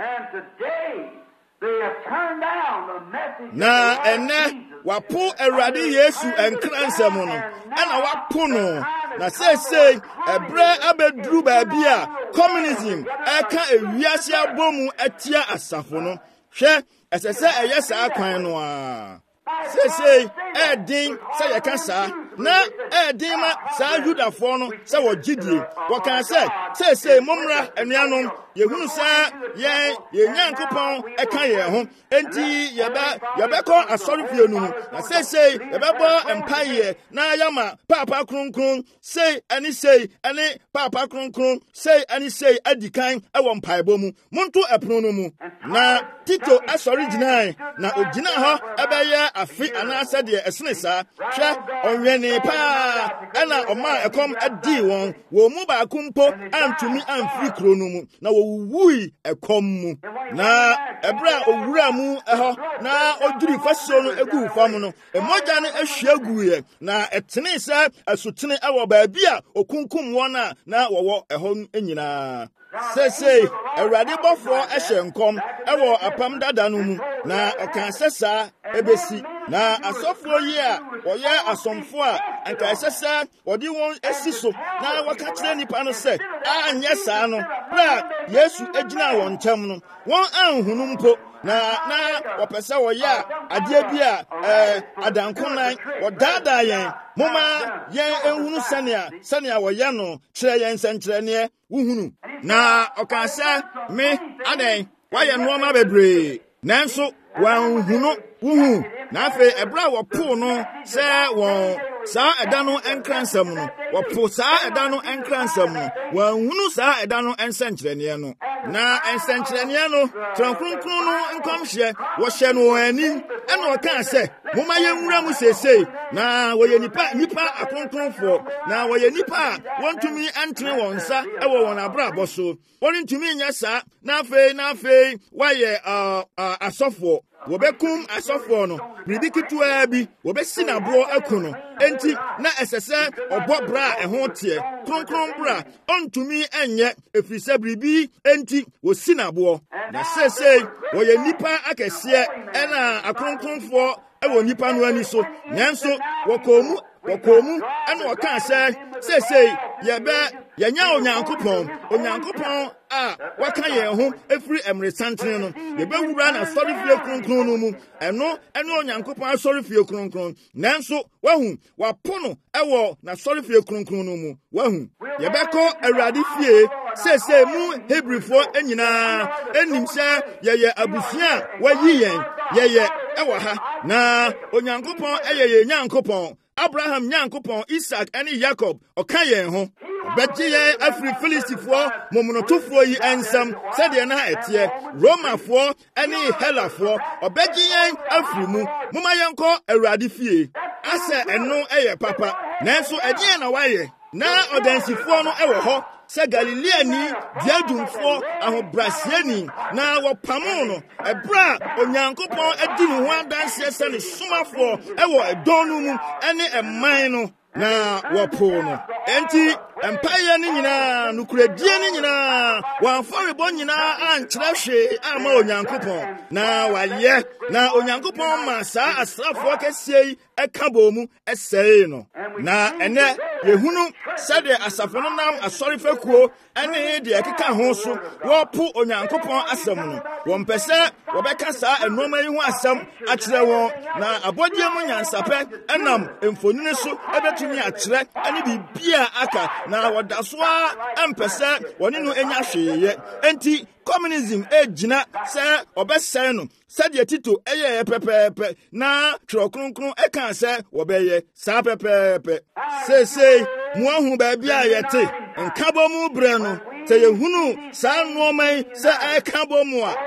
na ene wapo Awurade Yesu enkransam no ena wapo no na sesei ebre abeduru ba bia communism eka ewiase abomu atia asafo no hwe esese eyesa akwan no a sesei edin se yekasa na edin ma sa Judafo no se wo gidie wo kan se momra enuanom yehunu sa ye nyankopon eka ye ho enti yebekọ asorifie no na sesei yebebo empire na yama papa kronkron sei ani papa kronkron sei ani sei adikan ewo mpaebo mu monto eprono no mu na Tito asori ginai na ogina ho ebeye afi anasa de esene sa hwe onwene pa ana oma ekom adi won wo mu ba kumpo antumi amfri kro no mu na wo wuyi ekom mu na ebra owura mu eho na oduri faso no egu fam no emoja ne ahwe aguye na etene sa asutene ewo ba bia okunkum wona na wo eho enyina sesei Awurade bofo ehye nkom ewo apam dada no mu na okansesa ebesi na asofo yi a oye asomfo a anka esesa odi won esiso na wakakire nipa no se anye saa no na Yesu ejina won ntam no won anhunu mpo na wopese woye ade bia adankonan wodada yen moma yen enhunu sania woye no kire yen senkyerene wuhunu na okansa me adan waye nooma bebre nanso wanhunu wuhu na afi ebra wopo no se won saa eda no enkransam no wopo saa eda no enkransam no wanhunu saa eda no ensenkyerene no na ensenkyerene no trankronkron no nkomhye wo hye no ani ena okan se moma yenwura mu sesei na woye nipa akronkronfo na woye nipa wontumi antre wonsa ewo won abrabo so worintumi nya saa na afi waye asofo wobekum asofo no bidikitu abi wobesi na bro akuno enti na esese obobra eho tie kronkron bra ontumi enye efise bribi enti wosi na bo na sesei woye nipa akese ena akronkronfo ewo nipa no ani so nanso wokomu wɔkɔmu ɛna ɔka sɛ yɛnya onyankopɔn a waka yɛn ho efiri emre santene no yɛbɛwura na sɔrefie kronkron no mu ɛno ɛne onyankopɔn asɔrefie kronkron nanso wahu wapo no ɛwɔ na sɔrefie kronkron no mu wahu yɛbɛkɔ Awurade fie sɛ mu Hebrifoɔ nyinaa enim sɛ yɛyɛ abusua a wayi yɛn yɛyɛ ɛwɔ ha na onyankopɔn ɛyɛ yɛn nyankopɔn Abraham nyankopɔn Isaac ɛne Jacob ɔka yɛn ho bɛgye yɛn afiri Filistifoɔ momonotofoɔ yi nsam sɛdeɛ na ɛteɛ Romafoɔ ɛne Helafoɔ ɔbɛgye yɛn afiri mu moma yɛnkɔ Awurade fie asɛ ɛno ɛyɛ papa nanso ɛdeɛ na wayɛ na ɔdansifoɔ no ɛwɔ hɔ sɛ Galileani diadumfoɔ ahobrasiani na wɔpamo no ɛbra onyankopɔn adi ne ho adanseɛ sɛ ne somafoɔ ɛwɔ ɛdɔn no mu ɛne ɛman no na wɔpo no enti empire ni nyinaa nukuredie ni nyinaa wɔamfɔrebɔ nyinaa ankyerɛ hwee ama onyankopɔn na wayɛ na onyankopɔn ma saa asrafoɔ kɛseɛ yi ɛka bɔ mu ɛsɛe no na ɛnɛ yɛhunu sɛdeɛ asafo no nam asɔrefekuo ɛne deɛ ɛkeka ho so wɔpo onyankopɔn asɛm no wɔmpɛ sɛ wɔbɛka saa ɛnɔɔma yi ho asɛm akyerɛ wɔn na abɔdeɛ mu nyansapɛ ɛnam mfonini so ɛbɛtumi akyerɛ ɛne biribia aka na wɔda so a ɛmpɛ sɛ wɔne no anya hweeyɛ enti communism gyina sɛ ɔbɛsɛe no sɛdeɛ Tito ɛyɛɛ pɛpɛɛpɛ na twerɛ kronkron ɛka sɛ wɔbɛyɛ saa pɛpɛɛpɛ seesei mu ahu baabi a yɛte nkabɔ mu berɛ no sɛ yɛhunu saa nnoɔma yi sɛ ɛka mu a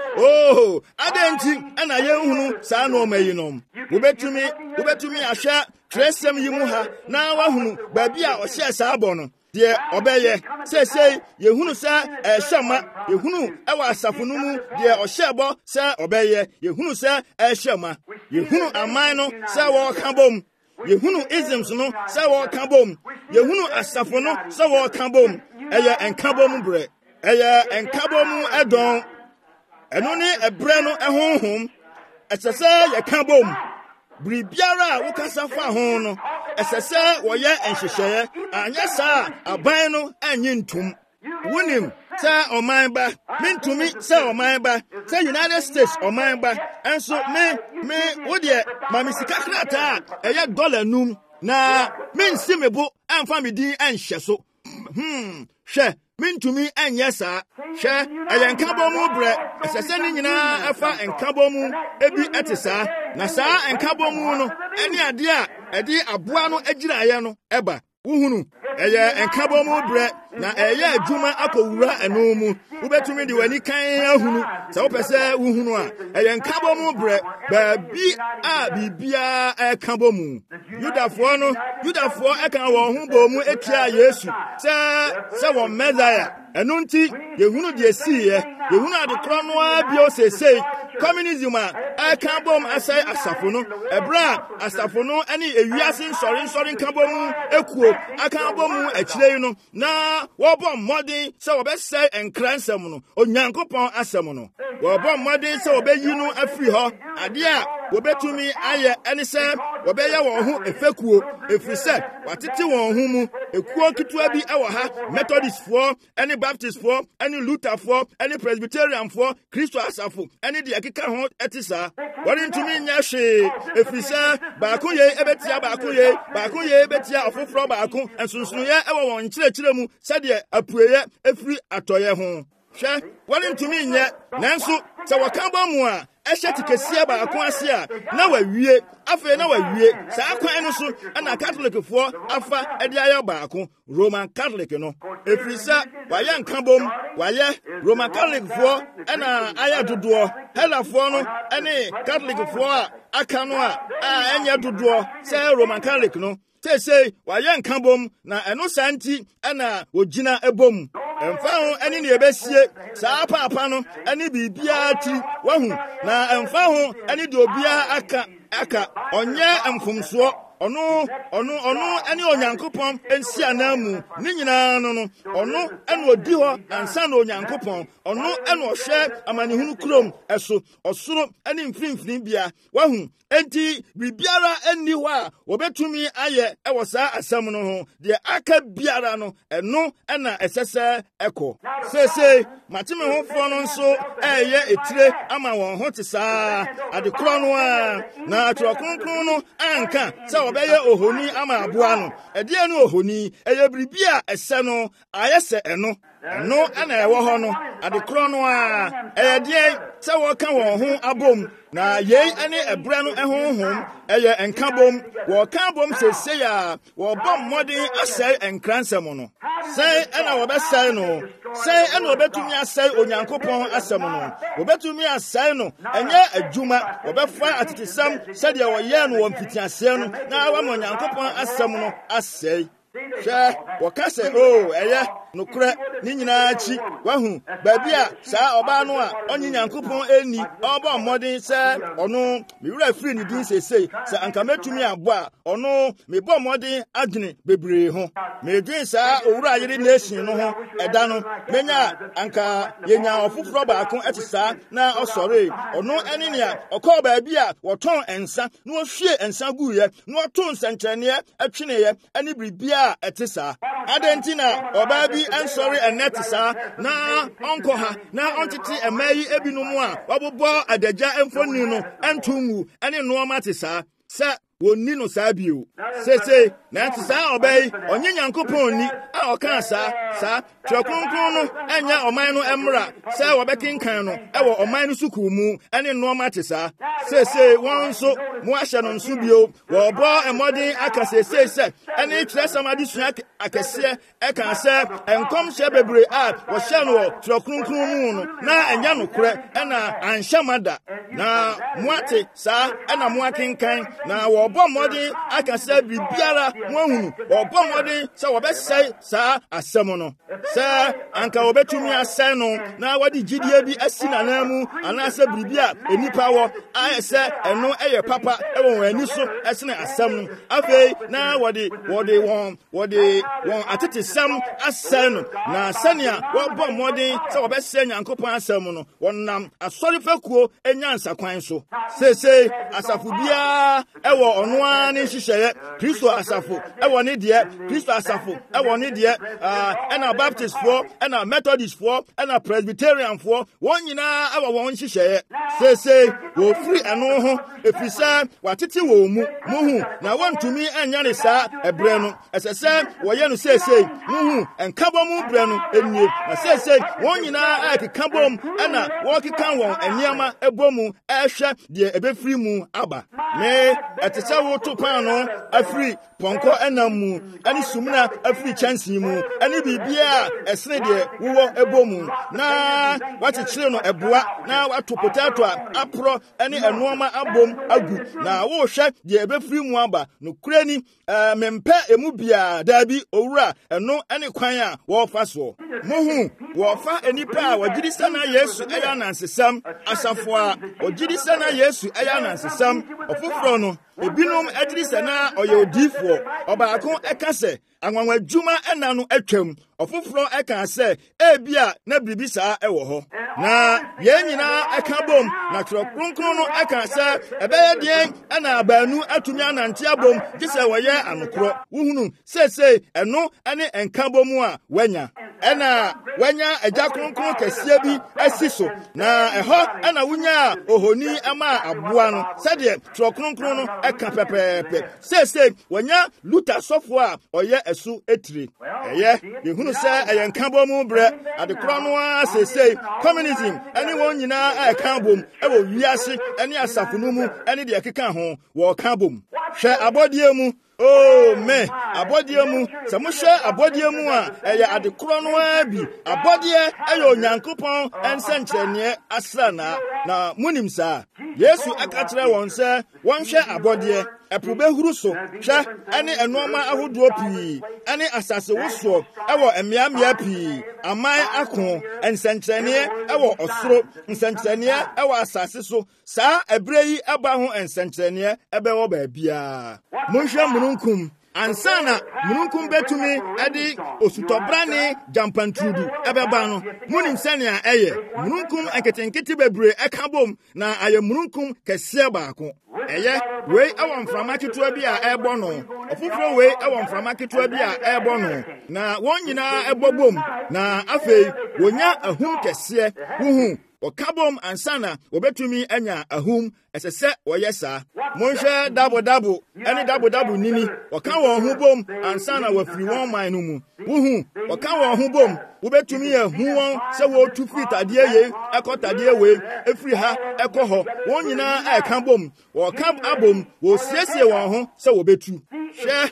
adɛn nti ɛna yɛhunu saa nnoɔma yi nom wobɛtumi ahwɛ twerɛsɛm yi mu ha na wahunu baabi a ɔhyɛ saa bɔ no deɛ ɔbɛyɛ seesei yɛhunu sɛ ɛhyɛ ma yɛhunu ɛwɔ asafo no mu deɛ ɔhyɛ bɔ sɛ ɔbɛyɛ yɛhunu sɛ ɛhyɛ ma yɛhunu aman no sɛ wɔɔka bom yɛhunu isms no sɛ wɔɔka bom yɛhunu asafo no sɛ wɔɔka bom ɛyɛ nkabom berɛ ɛyɛ nkabom ɛdɔn ɛno ne ɛberɛ no ɛhonhom ɛsɛ sɛ yɛka bom biribiara a wokasa fa ho no ɛsɛ sɛ wɔyɛ nhyehyɛeɛ anyɛ saa aban no anyi ntom wonim sɛ ɔman ba mentumi sɛ ɔman ba sɛ United States ɔman ba ɛnso me wodeɛ ma me sika krataa a ɛyɛ $5 na mensi me bo amfa me din anhyɛ so hwɛ mentumi anyɛ saa hwɛ ɛyɛ nkabɔ mu berɛ ɛsɛ sɛ ne nyinaa ɛfa nkabɔ mu ebi ɛte saa na saa nkabɔ mu no ɛne adeɛ a ɛde aboa no agyiraeɛ no ɛba wohunu ɛyɛ nkabɔ mu berɛ na ɛyɛ adwuma akɔwura ɛno mu wobɛtumi de w'ani kan ahunu sɛ wopɛ sɛ wohunu a ɛyɛ nkabɔ mu berɛ baabi a biribiara ɛkabɔ mu Yudafoɔ ɛka wɔn ho bɔ mu etia Yesu sɛ wɔn Messiah ɛno nti yɛhunu deɛ siiɛ yɛhunu adekorɔ no ara bio seesei communism a ɛka bom asɛe asafo no ɛberɛ a asafo no ne ewiase nsɔre nkabɔ mu ekuo aka bɔ mu akyire yi no na wɔbɔ mmɔden sɛ wɔbɛsɛe nkra nsɛm no onyankopɔn asɛm no wɔbɔ mmɔden sɛ wɔbɛyi no afiri hɔ adeɛ a wɔbɛtumi ayɛ ɛne sɛ wɔbɛyɛ wɔn ho efekuo efiri sɛ wɔatete wɔn ho mu ekuo ketewa bi ɛwɔ ha Methodistfoɔ ɛne Baptistfoɔ ɛne Lutherfoɔ ɛne Presbyterianfoɔ Kristo asafo ɛne deɛ ɛkeka ho ɛte saa wɔrentumi nyɛ hwee efiri sɛ baako yei ɛbɛtia baako yei ɛbɛtia ɔfoforɔ baako nsonsonoyɛ ɛwɔ wɔn nkyerɛkyerɛ mu sɛdeɛ apueyɛ efiri atɔyɛ ho hwɛ wɔrentumi nyɛ nanso sɛ wɔka bɔ mu a ɛhyɛ tikɛseɛ baako ase a na wawie afei na wawie saa kwan no so ɛna Catholicfoɔ afa ɛde ayɛ baako Roman Catholic no efiri sɛ wayɛ nkabom wayɛ Roman Catholicfoɔ ɛna ayɛ dodoɔ Helafoɔ no ɛne Catholicfoɔ a aka no a ɛnyɛ dodoɔ sɛ Roman Catholic no seesei wayɛ nkabom na ɛno saa nti ɛna ogyina ebom ɛmfa ho ɛne ne ɛbɛsie saa paapa no ɛne biribiara ti wahu na ɛmfa ho ɛne deɛ obiara aka ɔnyɛ mfomsoɔ ono ene onyankopon ensi anamu ni nyina no ono ene odi ho ansa na onyankopon ono ene ohwe amanehunu krom eso osoro ene mfimfini bia wahu enti bibiara enni ho a obetumi aye ewo saa asam no ho de aka biara no eno ena esese eko sese matime ho fo no nso eye etire ama won ho te saa adekro no a na atrokonkron no anka se obeye ohoni ama aboa no ede no ohoni eye bribia ese no ayese eno ana ewo ho no adekro no a eye de se wo ka won ho abom na yei ane ebra no ehonhom eye enkabom wo kabom sese ya wo bom modern asai enkransem no sei ana wo besai no sei ana obetumi asai onyankopon asem no obetumi asai no enye adwuma obefa atitesam sede wo ye no wo mfitiase no na wa onyankopon asem no asai hwe wo kase eye nokure ni nyina chi wahu babia saa oba no a onye nyankopon eni oba modern se ono miwura free ni din sesei se anka metumi aboa ono mebɔ modern adwene bebre ho medwen saa owura yiri nation no ho eda no menya anka yenya ofoforo baako ete saa na osore ono ene nea okɔ babia wɔtɔn ensa na ohwie ensa guye na wɔtɔn nsankyerene atweneye ani bribia ete saa adentina oba bi ansori enet saa na onko ha na ontiti emayi ebinumu a wabobɔ adagya emfoni no entungu ene nooma te saa sa wonni no saa bio sese na nti saa obai onye nyankopon ni a oka saa trekronkron no enya oman no emra sa wobekinkan no ewo oman no suku mu ene nooma te saa sese won so mu ahye no nso bio wo bo emodin aka sese ene kire samadi sua akase eka se enkom hye bebre a wo hye no trekronkron mu no na enya no kure ena anhyamada na muate saa ena muakinkan na wo obɔ mmɔden akasa bibiara mohunu obɔ mmɔden sɛ wɔbɛsɛe saa asɛm no sɛ anka wɔbɛtumi asɛe no na wɔde gyidie bi asi nanamu anaasɛ biribi a enipa wɔ ayɛ sɛ ɛno ɛyɛ papa ɛwɔ wɔn ani so ɛsene asɛm no afei na wɔde wɔn atetesɛm asɛe no na sɛnea wɔbɔ mmɔden sɛ wɔbɛsɛe nyankopɔn asɛm no wɔnam asɔrefakuo enya nsakwan so sese asafo biara ɛwɔ onoa ne hyehyeye Kristo asafo ewo ne de Kristo asafo ewo ne de ena Baptist for ena Methodist for ena Presbyterian for won nyina ewo won hyehyeye sese wo free eno ho efisa watete wo mu muhu na wontumi anya ne saa ebre no esese wo ye no sese muhu enkabo mu bre no enie na sese won nyina akekabom ena wo kekan won eniama ebomu ehwe de ebefiri mu aba me etese wo to pan no afiri ponko enamu ani sumna afiri chansi mu ani bibia esene de wo ebomu na wachichire no eboa na wato potato apro ani enoma abom agu na wo hwe de ebefiri mu aba no kurani mempe emu bia dabi owura eno ani kwan a wo fa so mohu wo fa enipa a wagidi sana Yesu eya nansesam asafo a wagidi sana Yesu eya nansesam ofoforo no ebinom adiri sana oye odifo obaako eka se anwanwa dwuma ena no atwam ofoforo eka se ebia na bibi saa ewo ho na ye nyina eka bom na kronkron no eka se ebeye de ena abanu atumi anante abom gise woye anokro wuhunu sese eno ene enka bom a wanya ena wanya agya kronkron kese bi asiso na eho ena wunya ohoni ama aboa no sede kronkron no eka pepepe sese wanya luta sofo a oye esu etire eye yehunu se eyenka bom bre adekro no a sese communism ene won nyina a eka bom ewo wiase ene asafo no mu ene de ekeka ho wo ka bom hwe abodie mu oh me abodie mu se mo hwe abodie mu a eye adekro no abi abodie eye onyankopon ensenkyerene asra na munim sa Yesu akatre won se won hwe abodie ɛpo behuru so hwɛ ɛne ɛnoɔma ahodoɔ pii ɛne asase wosoɔ ɛwɔ mmeammea pii aman ako nsɛnkyerɛnneɛ ɛwɔ ɔsoro nsɛnkyerɛnneɛ ɛwɔ asase so saa ɛberɛ yi ɛba ho nsɛnkyerɛnneɛ ɛbɛwɔ baabiara monhwɛ mununkum ansana mununkum betumi ɛde osutɔbrane jampantrudu ɛbɛba no munim sɛnea ɛyɛ mununkum enketenkete bebree ɛka bom na ayɛ mununkum kɛseɛ baako ɛyɛ wei ɛwɔ mframa ketewa bi a ɛbɔ no ɔfoforo wei ɛwɔ mframa ketewa bi a ɛbɔ no na wɔn nyinaa ɛbɔ bom na afei wonya ahum kɛseɛ huhu ɔkabom ansana obetumi anya ahum ɛsɛ sɛ wɔyɛ saa monhwɛ dabo ɛne dabo nini ɔka wɔn ho bom ansana wafiri wɔn man no mu huhu ɔka wɔn ho bom wobetumi ahu wɔn sɛ wɔtu firi tadeɛ yei ɛkɔ tadeɛ wei efiri ha ɛkɔ hɔ wɔn nyinaa ɛka bom wɔka abom wɔsiesie wɔn ho sɛ wɔbetu hwɛ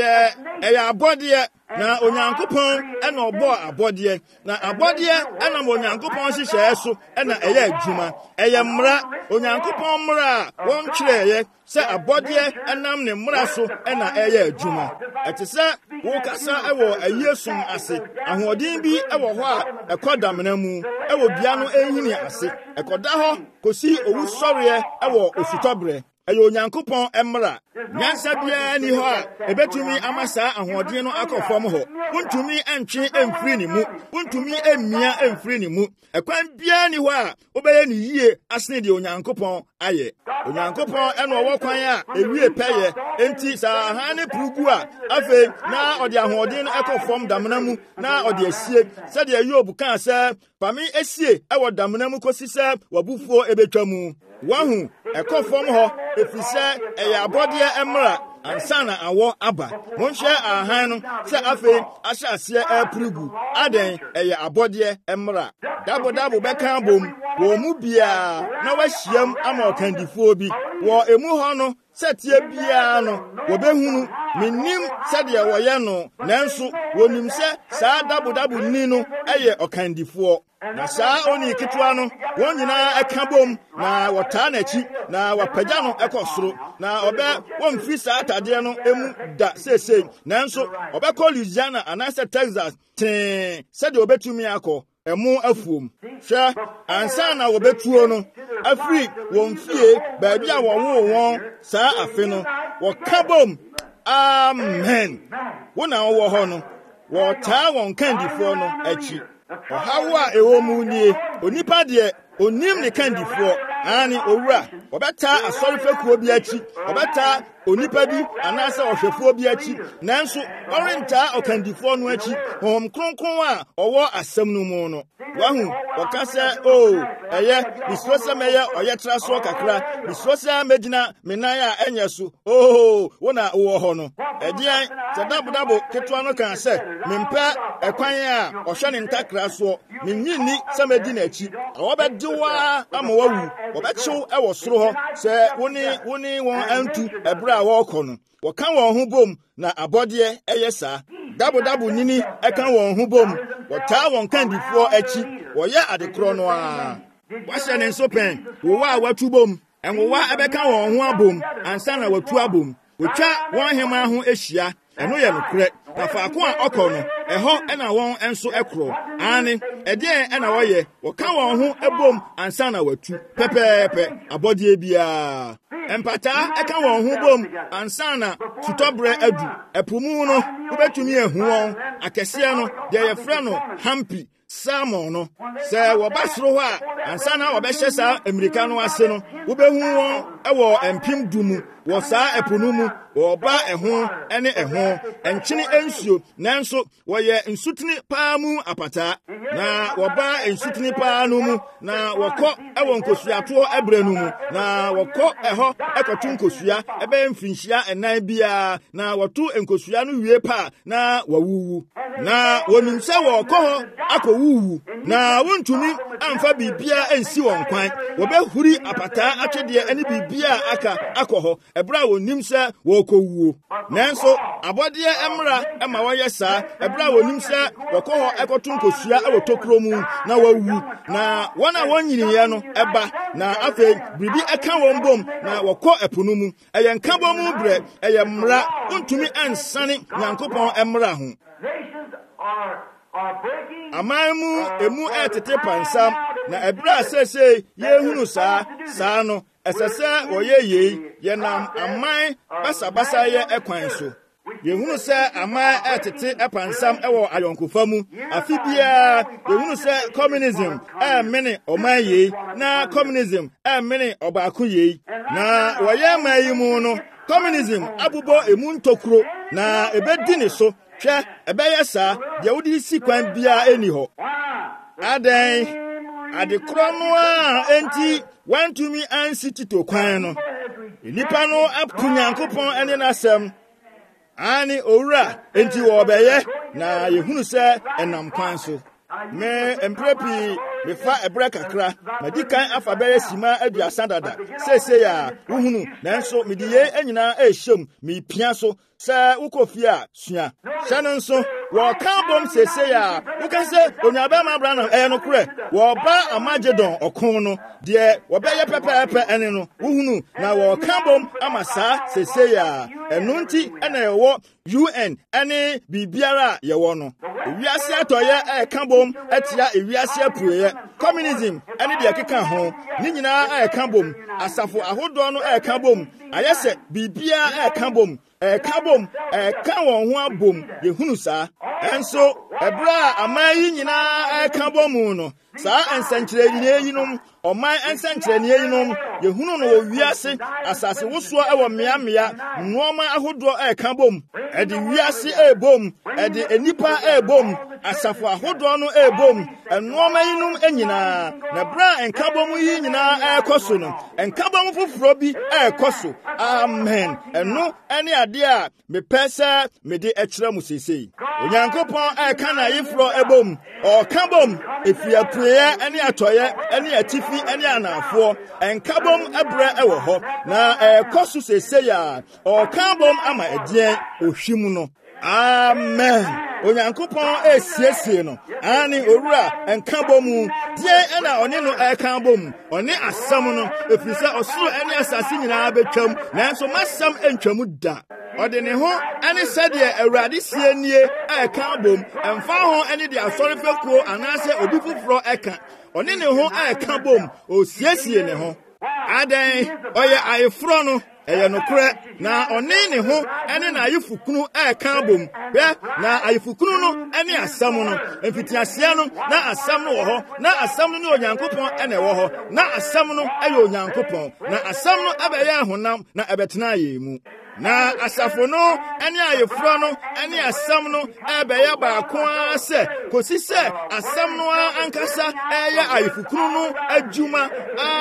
ɛyɛ abɔdeɛ na onyankopɔn ɛna ɔbɔ abɔdeɛ na abɔdeɛ ɛnam onyankopɔn hyehyɛɛ so ɛna ɛyɛ adwuma ɛyɛ mmara onyankopɔn mmara a wɔn kyerɛeɛ sɛ abɔdeɛ ɛnam ne mmara so ɛna ɛyɛ adwuma ɛte sɛ wokasa ɛwɔ ayiesom ase ahoɔden bi ɛwɔ hɔ a ɛkɔ damena mu ɛwɔ bia no ɛnhini ase ɛkɔda hɔ kosi owusɔreɛ ɛwɔ osutɔberɛ ɛyɛ onyankopɔn mmara nyansa biara ni hɔ a ebetumi ama saa ahoɔden no akɔ fam hɔ wontumi antwe emfiri ne mu wontumi emmia emfiri ne mu ɛkwan biara ni hɔ a wobɛyɛ ne yie asene deɛ onyankopɔn ayɛ onyankopɔn ɛna ɔwɔ kwan a ewie pɛyɛ enti saa ha ne purugu a afei na ɔde ahoɔden no ɛkɔ fam damena mu na ɔde asie sɛdeɛ Yob kaa sɛ pame esie ɛwɔ damena mu kosi sɛ wabufuo ebetwa mu wahu ɛkɔ fam hɔ efiri sɛ ɛyɛ abɔdeɛ mmara ansa na awɔ aba monhwɛ ahan no sɛ afei ahyɛ aseɛ ɛpurugu adɛn ɛyɛ abɔdeɛ mmara dabo bɛka bom wɔ mu biara na wahyiam ama ɔkandifoɔ bi wɔ emu hɔ no sɛteɛ biara no wɔbɛhunu mennim sɛdeɛ wɔyɛ no nanso wɔnim sɛ saa dabo ni no ɛyɛ ɔkandifoɔ na saa oni ketewa no wɔn nyinaa ɛka bom na wɔtaa n'akyi na wɔapagya no ɛkɔ soro na wɔmfiri saa atadeɛ no emu da seesei nanso ɔbɛkɔ Louisiana anaasɛ Texas tee sɛdeɛ wɔbɛtumi akɔ ɛmo afuom hwɛ ansa na wɔbɛtuo no afiri wɔn fie baabi a wɔwoo wɔn saa afe no wɔka bom amen wo na wɔwɔ hɔ no wɔtaa wɔn kandifoɔ no akyi ɔhawo a ɛwɔ mu nie onipa deɛ onim ne kandifoɔ ani owura wɔbɛtaa asɔrefekuo bi akyi wɔbɛtaa onipa bi anaasɛ ɔhwɛfoɔ bi akyi nanso ɔrentaa ɔkandifoɔ no akyi honhom kronkron a ɔwɔ asɛm no mu no wahu ɔka sɛ ɛyɛ misuro sɛ mɛyɛ ɔyɛtra soɔ kakra misuro sɛ mɛgyina me nan a ɛnyɛ so wo na wowɔ hɔ no ɛdeɛn sɛ dabo ketewa no kaa sɛ mempɛ ɛkwan a ɔhwɛ ne ntakra soɔ menyi nni sɛ mɛdi n'akyi wɔbɛde waa ama wawu wɔbɛkyew ɛwɔ soro hɔ sɛ wone wɔn antu ɛberɛ a wɔrekɔ no wɔka wɔn ho bom na abɔdeɛ ɛyɛ saa dabo nini ɛka wɔn ho bom wɔtaa wɔn kandifoɔ akyi wɔyɛ adekorɔ no a wɔahyɛ ne nso pɛn wowa a watu bom ɛnwowa ɛbɛka wɔn ho abom ansa na watu abom wɔtwa wɔn hema ho ahyia ɛno yɛ nokorɛ na faako a ɔkɔ no ɛhɔ ɛna wɔn nso ɛkorɔ ane ɛdeɛn ɛna wɔyɛ wɔka wɔn ho ɛbom ansa na watu pɛpɛɛpɛ abɔdeɛ biara ɛmpataa ɛka wɔn ho bom ansa na tutɔberɛ adu ɛpo mu no wobɛtumi ahu wɔn akɛseɛ no deɛ yɛfrɛ no hampi salmon no sɛ wɔba soro hɔ a ansa na wɔbɛhyɛ saa Amerika no ase no wobɛhu wɔn ɛwɔ mpem du mu wɔ saa ɛpo no mu wɔba ɛho ɛne ɛho ɛnkyene nsuo nanso wɔyɛ nsutene paa mu apataa na wɔba nsutene paa no mu na wɔkɔ ɛwɔ nkosuatoɔ ɛberɛ no mu na wɔkɔ ɛhɔ ɛkɔto nkosua ɛbɛyɛ mfinhyia ɛnan biara na wɔto nkosua no wie pa na wɔawuwu na wɔnim sɛ wɔkɔ hɔ akɔwuwu na wɔntumi amfa biribiara ansi wɔn kwan wɔbɛhuri apataa atwedeɛ ɛne biribiara bibia aka akɔhɔ ebra wonim sɛ wɔkɔwuo nanso abɔde emra ema wɔyɛ saa ebra wonim sɛ wɔkɔhɔ ɛkɔto nkosua ɛwɔ tokuro mu na wawu na wɔna wɔnyiniye no ɛba na afei bibi ɛka wɔn bom na wɔkɔ ɛpono mu ɛyɛ nkabɔ mu brɛ ɛyɛ mmra ntumi ansane Nyankopɔn emra ho amamu emu etete pansam na ebra sese yehunu saa no esese oyeye yenam amai basabasa ye ekwan so yehunu sɛ aman etete epansam ewo ayonkofa mu afibia yehunu sɛ communism mene oman ye na communism mene obaako ye na woye mayi mu no communism abubo emu ntokuro na ebedi ne so hwɛ ɛbɛyɛ saa deɛ wodi si kwan bia eni hɔ adan adekoro no a enti wantumi ansi tito kwan no nipa no apunyankopɔn ene n'asɛm ani owura enti wɔ bɛyɛ na yehunu sɛ ɛnam kwan so me emprepi me fa ebra kakra madikan afa bɛyɛ sima aduasa dada sese ya wohunu nanso midiye anyina ehyem me pia so sɛ ukofie a sua hyɛno nso wɔka bom sese ya woka sɛ onyabɛma Abraham ɛyɛ no korɛ wɔba Amagedon ɔko no deɛ wɔbɛyɛ pɛpɛɛpɛ ɛne no wohunu na wɔka bom ama saa sese ya ɛno nti ɛna yɛwɔ UN ɛne biribiara yɛwɔ no ewiase atɔyɛ ɛka bom ɛtia ewiase apueyɛ communism ɛne deɛ keka ho ne nyinaa ɛka bom asafo ahodoɔ no ɛka bom ayɛ sɛ biribiara ɛka bom ɛka bom ɛka wɔn ho abom yehunu saa ɛnso ɛbra aman yi nyinaa ɛka bom no saa nsɛnkyerɛnne yinom ɔman nsɛnkyerɛnne yinom yehunu no wɔ wiase asase wosoɔ ɛwɔ mmeammea nnoɔma ahodoɔ ɛka bom ɛde wiase ɛbom ɛde enipa ɛbom asafo ahodoɔ no ɛbom nnoɔma yinom nyinaa na bra nka bom yi nyinaa ɛkɔ so no nka bom foforɔ bi ɛkɔ so amen ɛno ɛne ade a mepɛ sɛ mede ɛkyerɛ mu sesei Onyankopɔn ɛka na yeforo ɛbom ɔka bom efiapueɛ ɛne atɔyɛ ɛne atifi ɛne anafoɔ nka bom ɛbrɛ ɛwɔ hɔ na ɛkɔ so sesei a ɔka bom ama ɛdeɛn ohwim no amen Onyankopɔn esiesie no ani owura nka bom deɛ ɛna ɔne no ɛka bom ɔne asɛm no efisɛ ɔsoro ɛne asase nyinaa betwam nanso masɛm entwam da ɔde ne ho ɛne sɛdeɛ Awurade sie nie ɛka bom ɛmfa ho ɛne de asɔrefekuo anaasɛ obi foforɔ ɛka ɔne ne ho ɛka bom osiesie ne ho adan ɔyɛ ayeforo no ɛyɛ nokorɛ na ɔne ne ho ɛne na ayefukunu ɛka bom hwɛ na ayefukunu no ɛne asɛm no mfitiaseɛ no na asɛm no wɔ hɔ na asɛm no ne Onyankopɔn ɛna ɛwɔ hɔ na asɛm no ɛyɛ Onyankopɔn na asɛm no ɛbɛyɛ ahonam na ɛbɛtena yɛ mu na asafo no ɛne ayeforo no ɛne asɛm no ɛbɛyɛ baako ara sɛ kosi sɛ asɛm no ankasa ɛyɛ ayefukunu no adwuma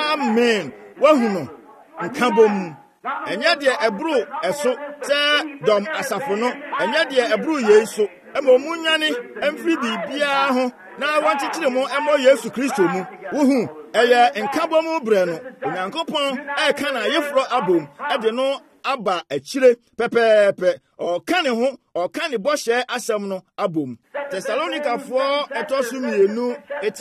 amen wahu no nka bom ɛnyɛ deɛ ɛboro ɛso sɛ dɔm asafo no ɛnyɛ deɛ ɛboro yei so ɛma mu nyane ɛmfiri biribiara ho na wɔntekyere mu ɛmɔ Yesu Kristo mu wohu ɛyɛ nkabɔ mu brɛ no Onyankopɔn ɛka na yeforo abom ɛde no aba akyire pɛpɛɛpɛ ɔka ne ho ɔka ne bɔhyɛ asɛm no abom Tesalonikafoɔ ɛtɔ so mmienu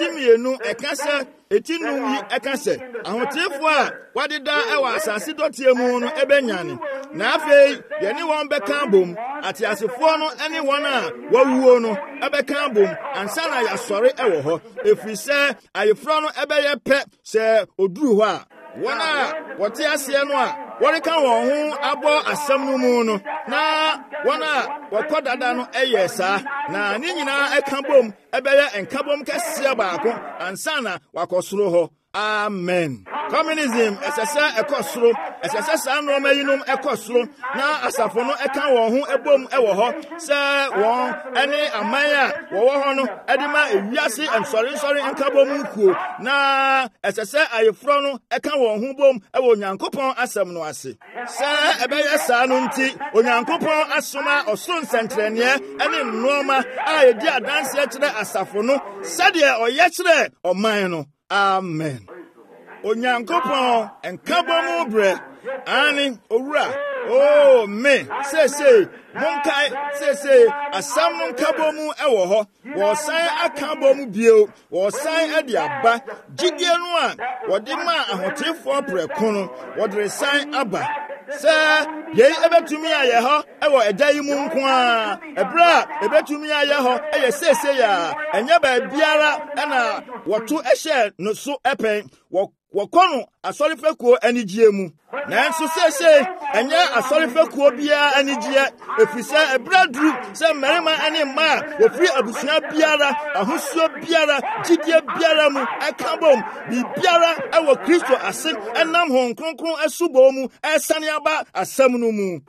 ɛka sɛ eti num yi ɛka sɛ ahotefoɔ a wadeda ɛwɔ asase dɔteɛ mu no ɛbɛnyane na afei yɛne wɔn bɛka bom ateasefoɔ no ɛne wɔn a wawuo no ɛbɛka bom ansa na yɛasɔre ɛwɔ hɔ ɛfiri sɛ ayeforo no ɛbɛyɛ pɛ sɛ oduru hɔ a wɔn a wɔte aseɛ no a wɔreka wɔn ho abɔ asɛm no mu no na wɔn a wɔkɔ dada no ɛyɛ saa na ne nyinaa ɛka bom ɛbɛyɛ nkabom kɛseɛ baako ansa na wakɔ soro hɔ amen communism ɛsɛ sɛ ɛkɔ soro ɛsɛ sɛ saa nneɛma yinom ɛkɔ soro na asafo no ɛka wɔn ho ɛbom ɛwɔ hɔ sɛ wɔn ɛne aman a wɔwɔ hɔ no ɛde ma ewiase nsɔrensɔre nkabom nkuo na ɛsɛ sɛ ayeforo no ɛka wɔn ho bom ɛwɔ Onyankopɔn asɛm no ase sɛ ɛbɛyɛ saa no nti Onyankopɔn asoma ɔsoro nsɛnkyerɛnneɛ ɛne nneɛma a yɛdi adanseɛ kyerɛ asafo no sɛdeɛ ɔyɛ kyerɛ ɔman no amen onyankopɔn enkabomu bre ani owura oh me say monkai say asam no nkabomu ewo ho wo san akabomu bio wo san ade aba gidie no a wode ma ahotefo preko no wode san aba sa ye ebetumi aye ho ewo eja yi mu nko a ebra ebetumi aye ho eye say ya enya ba biara na woto ehye no so epen wɔkɔno asɔrefekuo anigye mu nanso sese ɛnyɛ asɔrefekuo biara anigye efisɛ ebraduru sɛ mmarima ane mmaa wofiri abusua biara ahosuo biara gidie biara mu ɛkabom bibiara ɛwɔ Kristo ase ɛnam hon kronkron asubɔ mu ɛsane aba asɛm no mu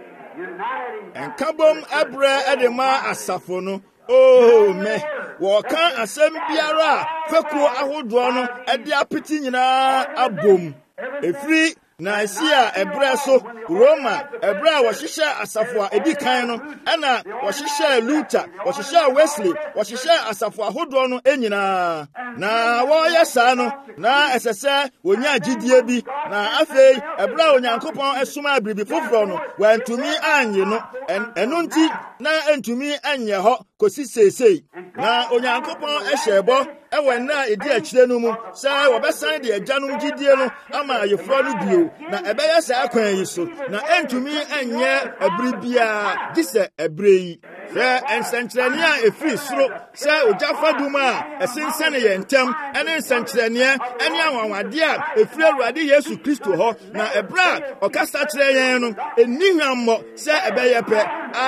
ɛnkabom ɛbrɛ ɛde ma asafo no oh me wɔka asɛm biara fekuo ahodoɔ no ɛde apiti nyinaa abom efiri na asia ebrɛ so Roma ebrɛ a wɔhyehyɛ asafo a edi kan no ɛna wɔhyehyɛ Luther wɔhyehyɛ Wesley wɔhyehyɛ asafo ahodoɔ no enyinaa na wɔyɛ saa no na ɛsɛ sɛ wonya gidie bi na afei ebrɛ a Onyankopɔn ɛsoma biribi foforɔ no wɔntumi anye no ɛno nti na entumi anyɛ hɔ kosi seesei na Onyankopɔn ɛhyɛ bɔ ɛwɔ na edi akyire no mu sɛ wɔbɛsan de agyanom gidie no ama ayeforo no bio na ɛbɛyɛ saa kwan yi so na entumi anyɛ abiribia gise abrei sɛ ensɛnkyerɛnne a efiri soro sɛ ogyafa dum a ɛsensɛne yɛ ntɛm ɛne nsɛnkyerɛnne ɛne anwanwade a efiri Awurade Yesu Kristo hɔ na ɛbra ɔkasa kyerɛ yɛn no enihwammɔ sɛ ɛbɛyɛ pɛ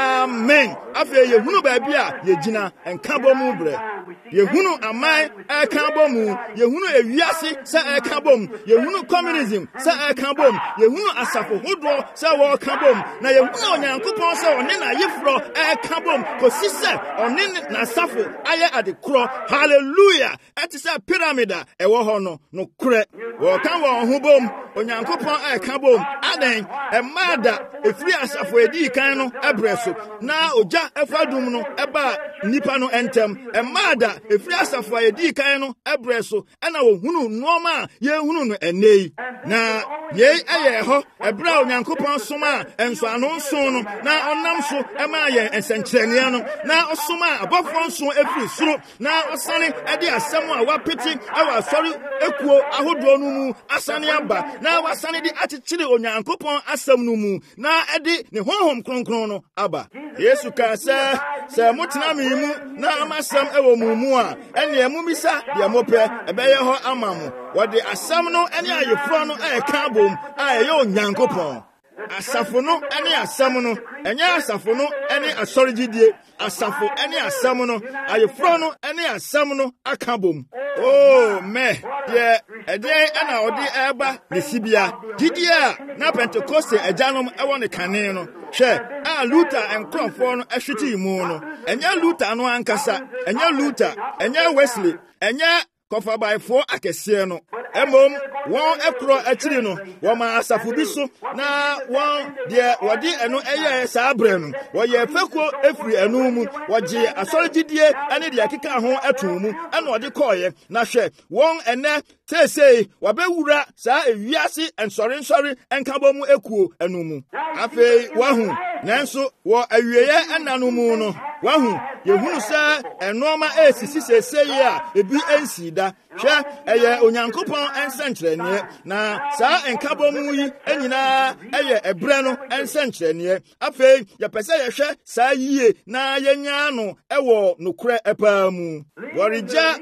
amen afei yehunu baabi a yegyina ɛnkabɔ mu brɛ yehunu aman ɛkabɔ mu yehunu ewiase sɛ ɛkabɔ mu yehunu communism sɛ ɛkabɔ mu yehunu asafo hodoɔ sɛ wɔkabɔ mu na yehunu Onyankopɔn sɛ ɔne na yefrɔ ɛkabɔ mu kosi sɛ ɔne na asafo ayɛ adekorɔ hallelujah ɛte sɛ pyramida ɛwɔ hɔ no no korɛ wɔka wɔn ho bom Onyankopɔn ɛkabɔ mu adan ɛmaada efiri asafo edi kan no ɛbrɛ so na ogya ɛfa dum no ɛba nipa no ɛntɛm ɛmaada efiri asafo edi kan no ɛbrɛ so ɛna wɔhunu nneɛma a yɛhunu no ɛnɛ yi na yei ɛyɛ hɔ ɛbrɛ a Onyankopɔn soma a ɛnsoano nson no na ɔnam so ɛma yɛn nsɛnkyerɛnneɛ no na ɔsoma a abɔfoɔ nson efiri soro na ɔsane ɛde asɛm a wapete ɛwɔ asɔre ekuo ahodoɔ no mu asane aba na wasane de akyekyere Onyankopɔn asɛm no mu na ɛde ne honhom kronkron no aba Yesu ka sɛ motena me mu na amasɛm ɛwɔ mu mu a ɛne mumisa deɛ mopɛ ɛbɛyɛ hɔ ama mo wɔde asɛm no ɛne ayeforo no ɛka abom a ɛyɛ Onyankopɔn asafo no ɛne asɛm no ɛnyɛ asafo no ɛne asɔregidie asafo ɛne asɛm no ayeforo no ɛne asɛm no aka bom oh me deɛ ɛdeɛ ɛna ɔde ɛba ne sibia gidie a na Pentecoste agyanom ɛwɔ ne kane no hwɛ a Luther nkurɔfoɔ no ɛhwete mu no ɛnyɛ Luther no ankasa ɛnyɛ Luther ɛnyɛ Wesley ɛnyɛ kɔfabaefoɔ akɛseɛ no emom wɔn ɛkorɔ akyiri no wɔma asafo bi so na wɔn deɛ wɔde ɛno ɛyɛ saa brɛ no wɔyɛ fekuo efiri ɛno mu wɔgye asɔregidie ɛne deɛ ɛkeka ho ɛto mu ɛna ɔde kɔɔyɛ na hwɛ wɔn ɛnɛ seesei wɔbɛwura saa ewiase nsɔre ɛnkabɔ mu ekuo ɛno mu afei wahu nanso wɔ awieyɛ ɛna no mu no wahu yehunu sɛ ɛnɔɔma esisi seesei a ebi ensi da hwɛ ɛyɛ Onyankopɔn nsɛnkyerɛnneɛ na saa nkabɔ mu yi nyinaa ɛyɛ ɛbrɛ no nsɛnkyerɛnneɛ afei yɛpɛ sɛ yɛhwɛ saa yie na yɛnya no ɛwɔ nokorɛ ɛpaa mu wɔgya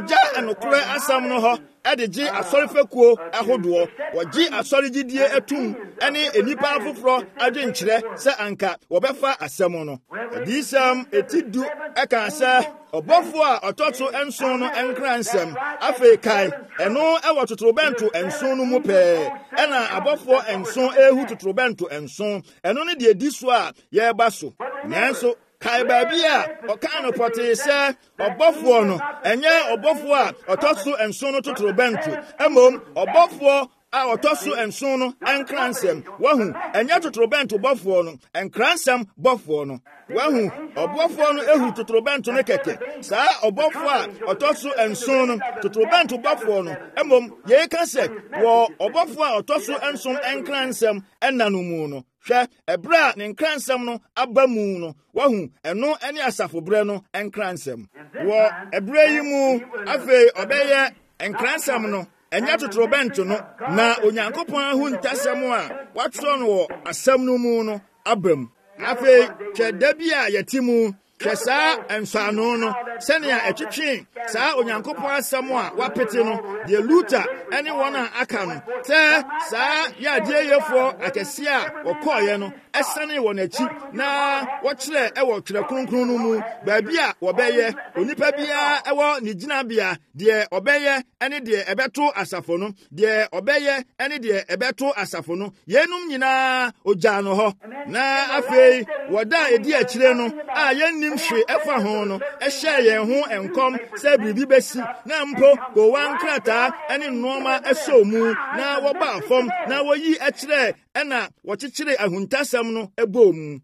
nokorɛ asɛm no hɔ ɛde gye asɔrefekuo ahodoɔ wɔgye asɔregidie atum ɛne enipa foforɔ adwenkyerɛ sɛ anka wɔbɛfa asɛm no adisɛm etidu ɛka sɛ ɔbɔfo a ɔtɔ so nson no nkra nsɛm afei kae ɛno ɛwɔ totorobɛnto nson no mu pɛɛ ɛna abɔfoɔ nson ehu totorobɛnto nson ɛno ne deɛ di so a yɛreba so nanso kae baabi a ɔka no pɔtee sɛ ɔbɔfoɔ no ɛnyɛ ɔbɔfoɔ a ɔtɔ so nson no totorobɛnto mmom ɔbɔfoɔ a otoso enson no enkransem wahu enya totorobento bofo no enkransem bofo no wahu obofo no ehu totorobento no keke saa obofo a otoso enson no totorobento bofo no emom ye ka se wo obofo a otoso enson enkransem enanu mu no hwe ebra ne nkransem no abamu no wahu eno ene asafo bre no enkransem wo ebra yi mu afi obeye enkransem no enya totorobento no na onyankopon ahu ntasem a watso no wo asam no mu no abam afi chedabi a yetimu Kesa ensano no senia etwetwe saa onyankopon asam a wapete no de luta ene wona aka no te saa ya de yefo akese a okoye no esane wona achi na wokyere ewo twere kronkron no mu baabi a wobeye onipa bia ewo ne ginabia de obeye ene de ebeto asafo no de obeye ene de ebeto asafo no yenum nyina ogya no ho na afei woda edi akire no a yenni hwe efa ho no ehye yen ho enkom se bibi besi na mpo ko wankrata ene nnoma esomu na woba afom na woyi ekire ena wochichire ahuntasam no ebomu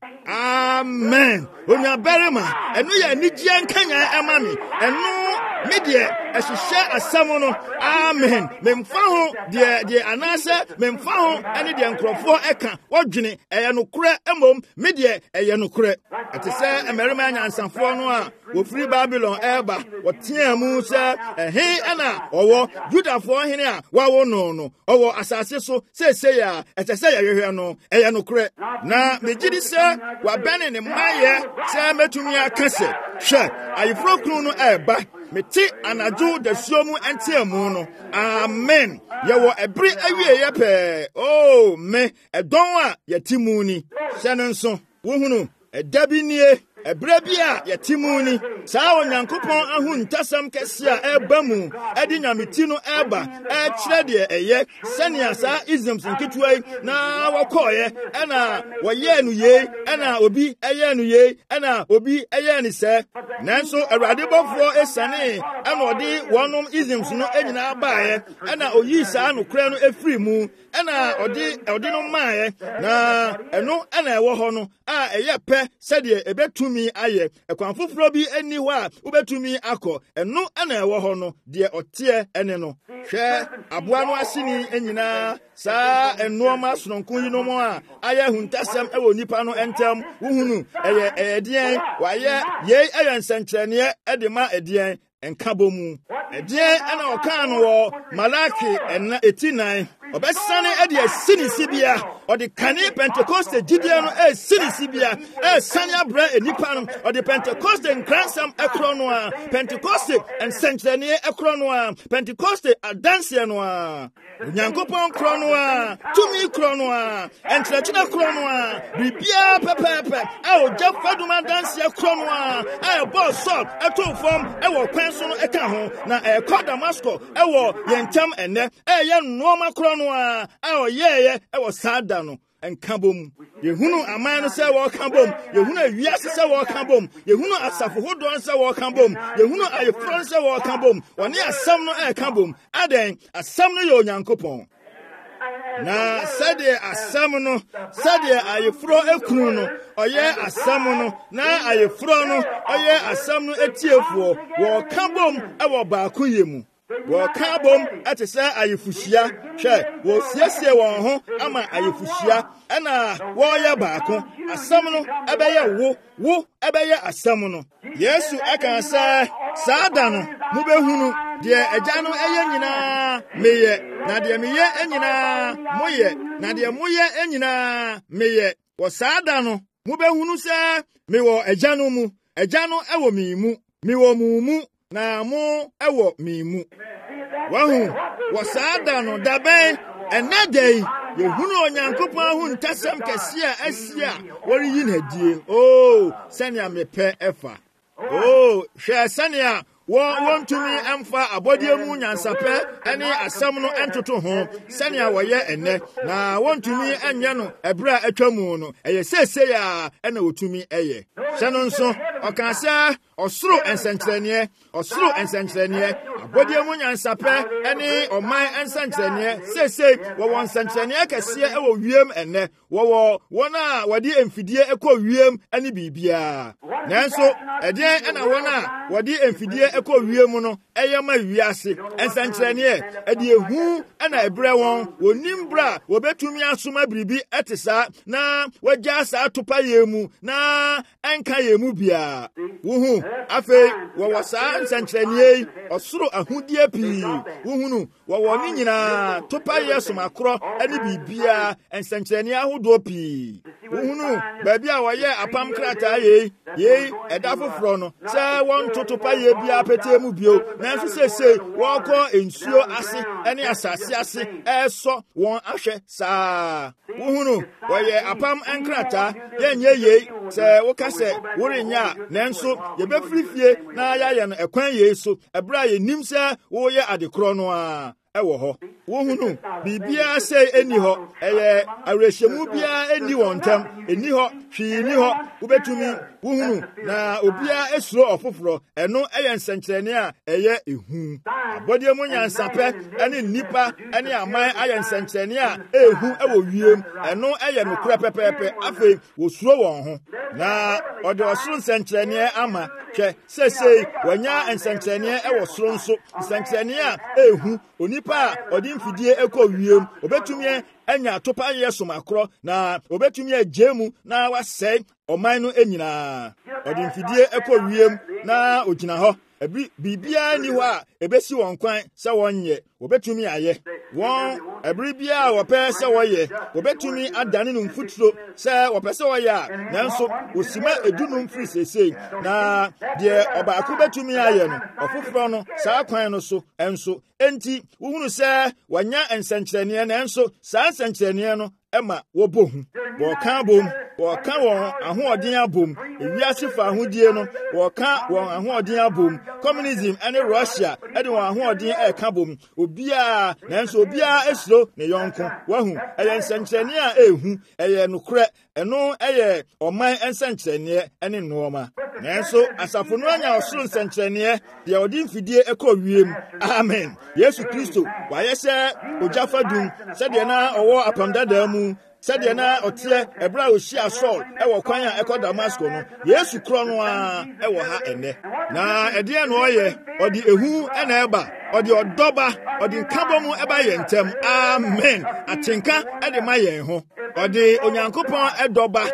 amen onya berema enu ya nigye nkanya amami enu medie ehye asam no amen memfa ho de anase memfa ho ene de nkrofo eka wodwene eye no kure emom medie eye no kure atese emerema nyansafo no a wofiri Babylon eba wotia mu se ehe ana owo Judafo hene a wawo no owo asase so sese ya etese ya hwehwe no eye no kure na megidi se wabene ne maye se metumi akase hwe ayifro kru no eba meti anaju de suomu entiamu no amen yewo ebri awie ye pe oh me edon a yetimu ni se no nso wohunu edabi nie ebra bia yetimuni saa onyankopon ahu ntasam kese a eba mu edi nyameti no eba kire de eye senia saa isms nkitwai na wakoye ena woye nu ye ena obi eye nu ye ena obi eye ni se nanso awurade bofo esane ena odi wonom isms no enyina baaye ena oyi saa no kura no efiri mu ena odi no maaye na eno ena ewo ho no a eye pe sede ebetumi aye ekwanfoforo bi eni ho a ubetumi akọ eno ana ewo ho no de otie ene no hwe aboa no asini enyina saa enoma sononkun yi no mo a aye huntasem ewo nipa no entem wuhunu eye edien waye ye eye nsenkyerene edema edien enkabomu edien ana okano wo Malaki ena 89 obesane edi asini sibia odi kane Pentecost gidia no asini sibia sane abra enipa no odi Pentecost nkransam ekrono a Pentecost ensenkyerene ekrono a Pentecost adanse no a Onyankopon krono a tumi krono a enkyerechena krono a bibia pepepe oja faduma danse krono a boss Saul etofom ewo kwenso no eka ho na ekọ Damascus ewo yentam ene ye nnoma krono a oyeye ewo sada no enkabom yehunu amano se wo kambom yehunu awiase se wo kambom yehunu asafo hodon se wo kambom yehunu ayefron se wo kambom oni asam no ekambom aden asam no ye Onyankopon na sade asam no sade ayefro ekunu no oye asam no na ayefro no oye asam no etiefuo wo kambom ewo baako yemu wo kabom atese ayefuhia hwe wo siesie won ho ama ayefuhia ana wo ya baako asam no ebeye wo ebeye asam no Yesu aka saada no mubehunu de agya no eye nyina meye na de meye enyina moye na de moye enyina meye wo saada no mubehunu se mewo agya no mu agya no ewo mimu mewo mumu na mo ewo mimu wahu wasada no dabe enadei yehunu Onyankopon ahu ntasem kese a asia wori yi na die sania mepe efa hwe sania wontumi emfa abodie mu nyansape ene asam no entoto ho sania woye ene na wontumi enye no ebra atwamu no eye sese ya ena otumi eye hye no nso ɔkansa ɔsoro ensɛnkyerɛnneɛ abɔdeɛ mu nyansapɛ ɛne ɔman ensɛnkyerɛnneɛ sesei wɔwɔ nsɛnkyerɛnneɛ kɛseɛ ɛwɔ wiem ɛnɛ wɔwɔ wɔn a wɔde mfidie ɛkɔ wiem ɛne biribiara nanso ɛdeɛn ɛna wɔn a wɔde mfidie ɛkɔ wiem no ɛyɛ ma wiase nsɛnkyerɛnneɛ ɛde ehu ɛna ɛbrɛ wɔn nim bra wɔbɛtumi asoma biribi ɛte saa na wɔgya saa topa yɛ mu na ɛnka yɛ mu bia wuhu afei wɔwɔ saa nsɛnkyerɛnneɛ yi ɔsoro ahodie pii wuhu no wɔwɔ ne nyinaa topa yɛ somakorɔ ɛne biribiara nsɛnkyerɛnneɛ ahodoɔ pii wuhu no baabi a wɔyɛ apam krataa yei ɛda foforɔ no sɛ wɔnto topa yɛ biara pɛtɛ mu bio nanso sesei wɔkɔ nsuo ase ɛne asase ase ɛsɔ wɔn ahwɛ saa wuhu no wɔyɛ apam nkrataa yɛnyɛ yei sɛ woka sɛ worenyɛ a nanso yɛbɛfiri fie na yɛayɛ no ɛkwan yei so ɛberɛ a yɛnim sɛ woyɛ adekorɔ no a ɛwɔ hɔ wohu no biribiara sɛ ɛnni hɔ ɛyɛ awerɛhyɛmu biara ɛnni wɔn ntam ɛnni hɔ hwee nni hɔ wobɛtumi wohu no na obiara ɛsuro ɔfoforɔ ɛno ɛyɛ nsɛnkyerɛnneɛ a ɛyɛ ehu abɔdeɛ mu nyansapɛ ɛne nnipa ɛne aman ayɛ nsɛnkyerɛnneɛ a ɛhu ɛwɔ wiem ɛno ɛyɛ nokorɛ pɛpɛɛpɛ afei wɔsuro wɔn ho na ɔde ɔsoro nsɛnkyerɛnneɛ ama hwɛ sesei wɔanya nsɛnkyerɛnneɛ ɛwɔ soro nso nsɛnkyerɛnneɛ a ɛhu onipa a ɔde mfidie ɛkɔ wiem obɛtumi anya topa yɛ somakorɔ na obɛtumi agye mu na wasɛe ɔman no nyinaa ɔde mfidie ɛkɔ wiem na ogyina hɔ biribiara ni hɔ a ebesi wɔn kwan sɛ wɔnyɛ wɔbɛtumi ayɛ wɔn ɛbere biara wɔpɛ sɛ wɔyɛ wɔbɛtumi adane no mfuturo sɛ wɔpɛ sɛ wɔyɛ a nanso osima edunum firi sesei na deɛ ɔbaako bɛtumi ayɛ no ɔfoforɔ no saa kwan no so ɛnso enti wohunu sɛ wɔanya nsɛnkyerɛnneɛ nanso saa nsɛnkyerɛnneɛ no ɛma wɔbɔ hu wɔka bom wɔka wɔn ahoɔden abom ewiase fa ahodie no wɔka wɔn ahoɔden abom communism ɛne Russia ɛde wɔn ahoɔden ɛka bom obiara esuro ne yɔnko wahu ɛyɛ nsɛnkyerɛnneɛ a ehu ɛyɛ nokorɛ ɛno ɛyɛ ɔman nsɛnkyerɛnneɛ ɛne nnoɔma nanso asafo no anya ɔsoro nsɛnkyerɛnneɛ deɛ ɔde mfidie ɛkɔ wiem amen Yesu Kristo wayɛ sɛ ogya fadum sɛdeɛ na ɔwɔ apam dadaa mu sɛdeɛ na ɔteɛ ɛberɛ a ɔhyia Saul ɛwɔ kwan a ɛkɔ Damasco no Yesu korɔ no a ɛwɔ ha ɛnɛ na ɛdeɛ na ɔyɛ ɔde ehu ɛna ɛba ɔde ɔdɔba ɔde nkabɔ mu ɛba yɛn ntam amen atenka ɛde ma yɛn ho ɔde onyankopɔn ɛdɔba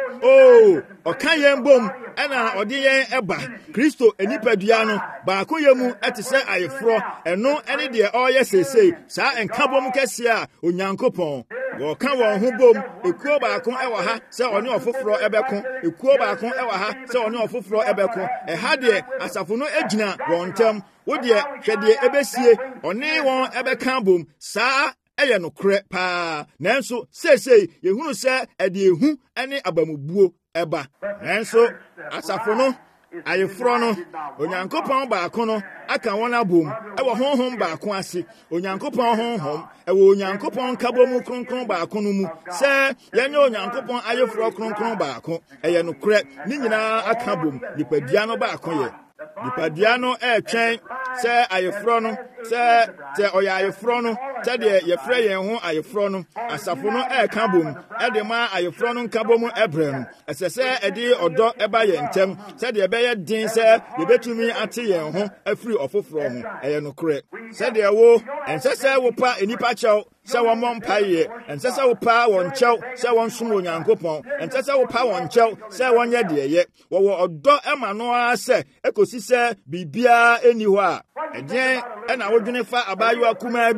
ɔka yɛn bom ɛna ɔde yɛn ɛba Kristo enipadua no baako yɛ mu ɛte sɛ ayeforɔ ɛno ɛne deɛ ɔyɛ sesei saa nkabɔ mu kɛseɛ a onyankopɔn wɔka wɔn ho bom ekuo baako ɛwɔ ha sɛ ɔne ɔfoforɔ ɛbɛko ekuo baako ɛwɔ ha sɛ ɔne ɔfoforɔ ɛbɛko ɛha deɛ asafo no egyina wɔn ntam wodeɛ hwɛ deɛ ɛbɛsie ɔne wɔn ɛbɛka bom saa ɛyɛ nokorɛ paa nanso sesei yɛhunu sɛ ɛde ehu ɛne abamubuo ɛba nanso asafo no ayeforɔ no onyankopɔn baako no aka wɔn abom ɛwɔ honhom baako ase onyankopɔn honhom ɛwɔ onyankopɔn kabɔ mu kronkron baako no mu sɛ yɛnyɛ onyankopɔn ayeforɔ kronkron baako ɛyɛ nokorɛ ne nyinaa aka bom nipadua no baako yɛ nipadua no ɛɛtwɛn sɛ ayeforɔ no sɛ ɔyɛ ayeforɔ no sɛdeɛ yɛfrɛ yɛn ho ayeforɔ no asafo no ɛɛka bom ɛde ma ayeforɔ no nkabɔ mu ɛbrɛ no ɛsɛ sɛ ɛde ɔdɔ ɛba yɛn ntam sɛdeɛ ɛbɛyɛ den sɛ yɛbɛtumi ate yɛn ho afiri ɔfoforɔ ho ɛyɛ nokorɛ sɛdeɛ ɛnsɛ sɛ wopa enipa kyɛw sɛ wɔmmɔ mpaeɛ ɛnsɛ sɛ wopa wɔn kyɛw sɛ wɔnsom onyankopɔn ɛnsɛ sɛ wopa wɔn kyɛw sɛ wɔnyɛ deɛ yɛ wɔwɔ ɔdɔ ɛma no ara sɛ ɛkɔsi sɛ biribiara ɛnni hɔ a ɛdeɛn ɛna wodwene fa abaayewa kumaa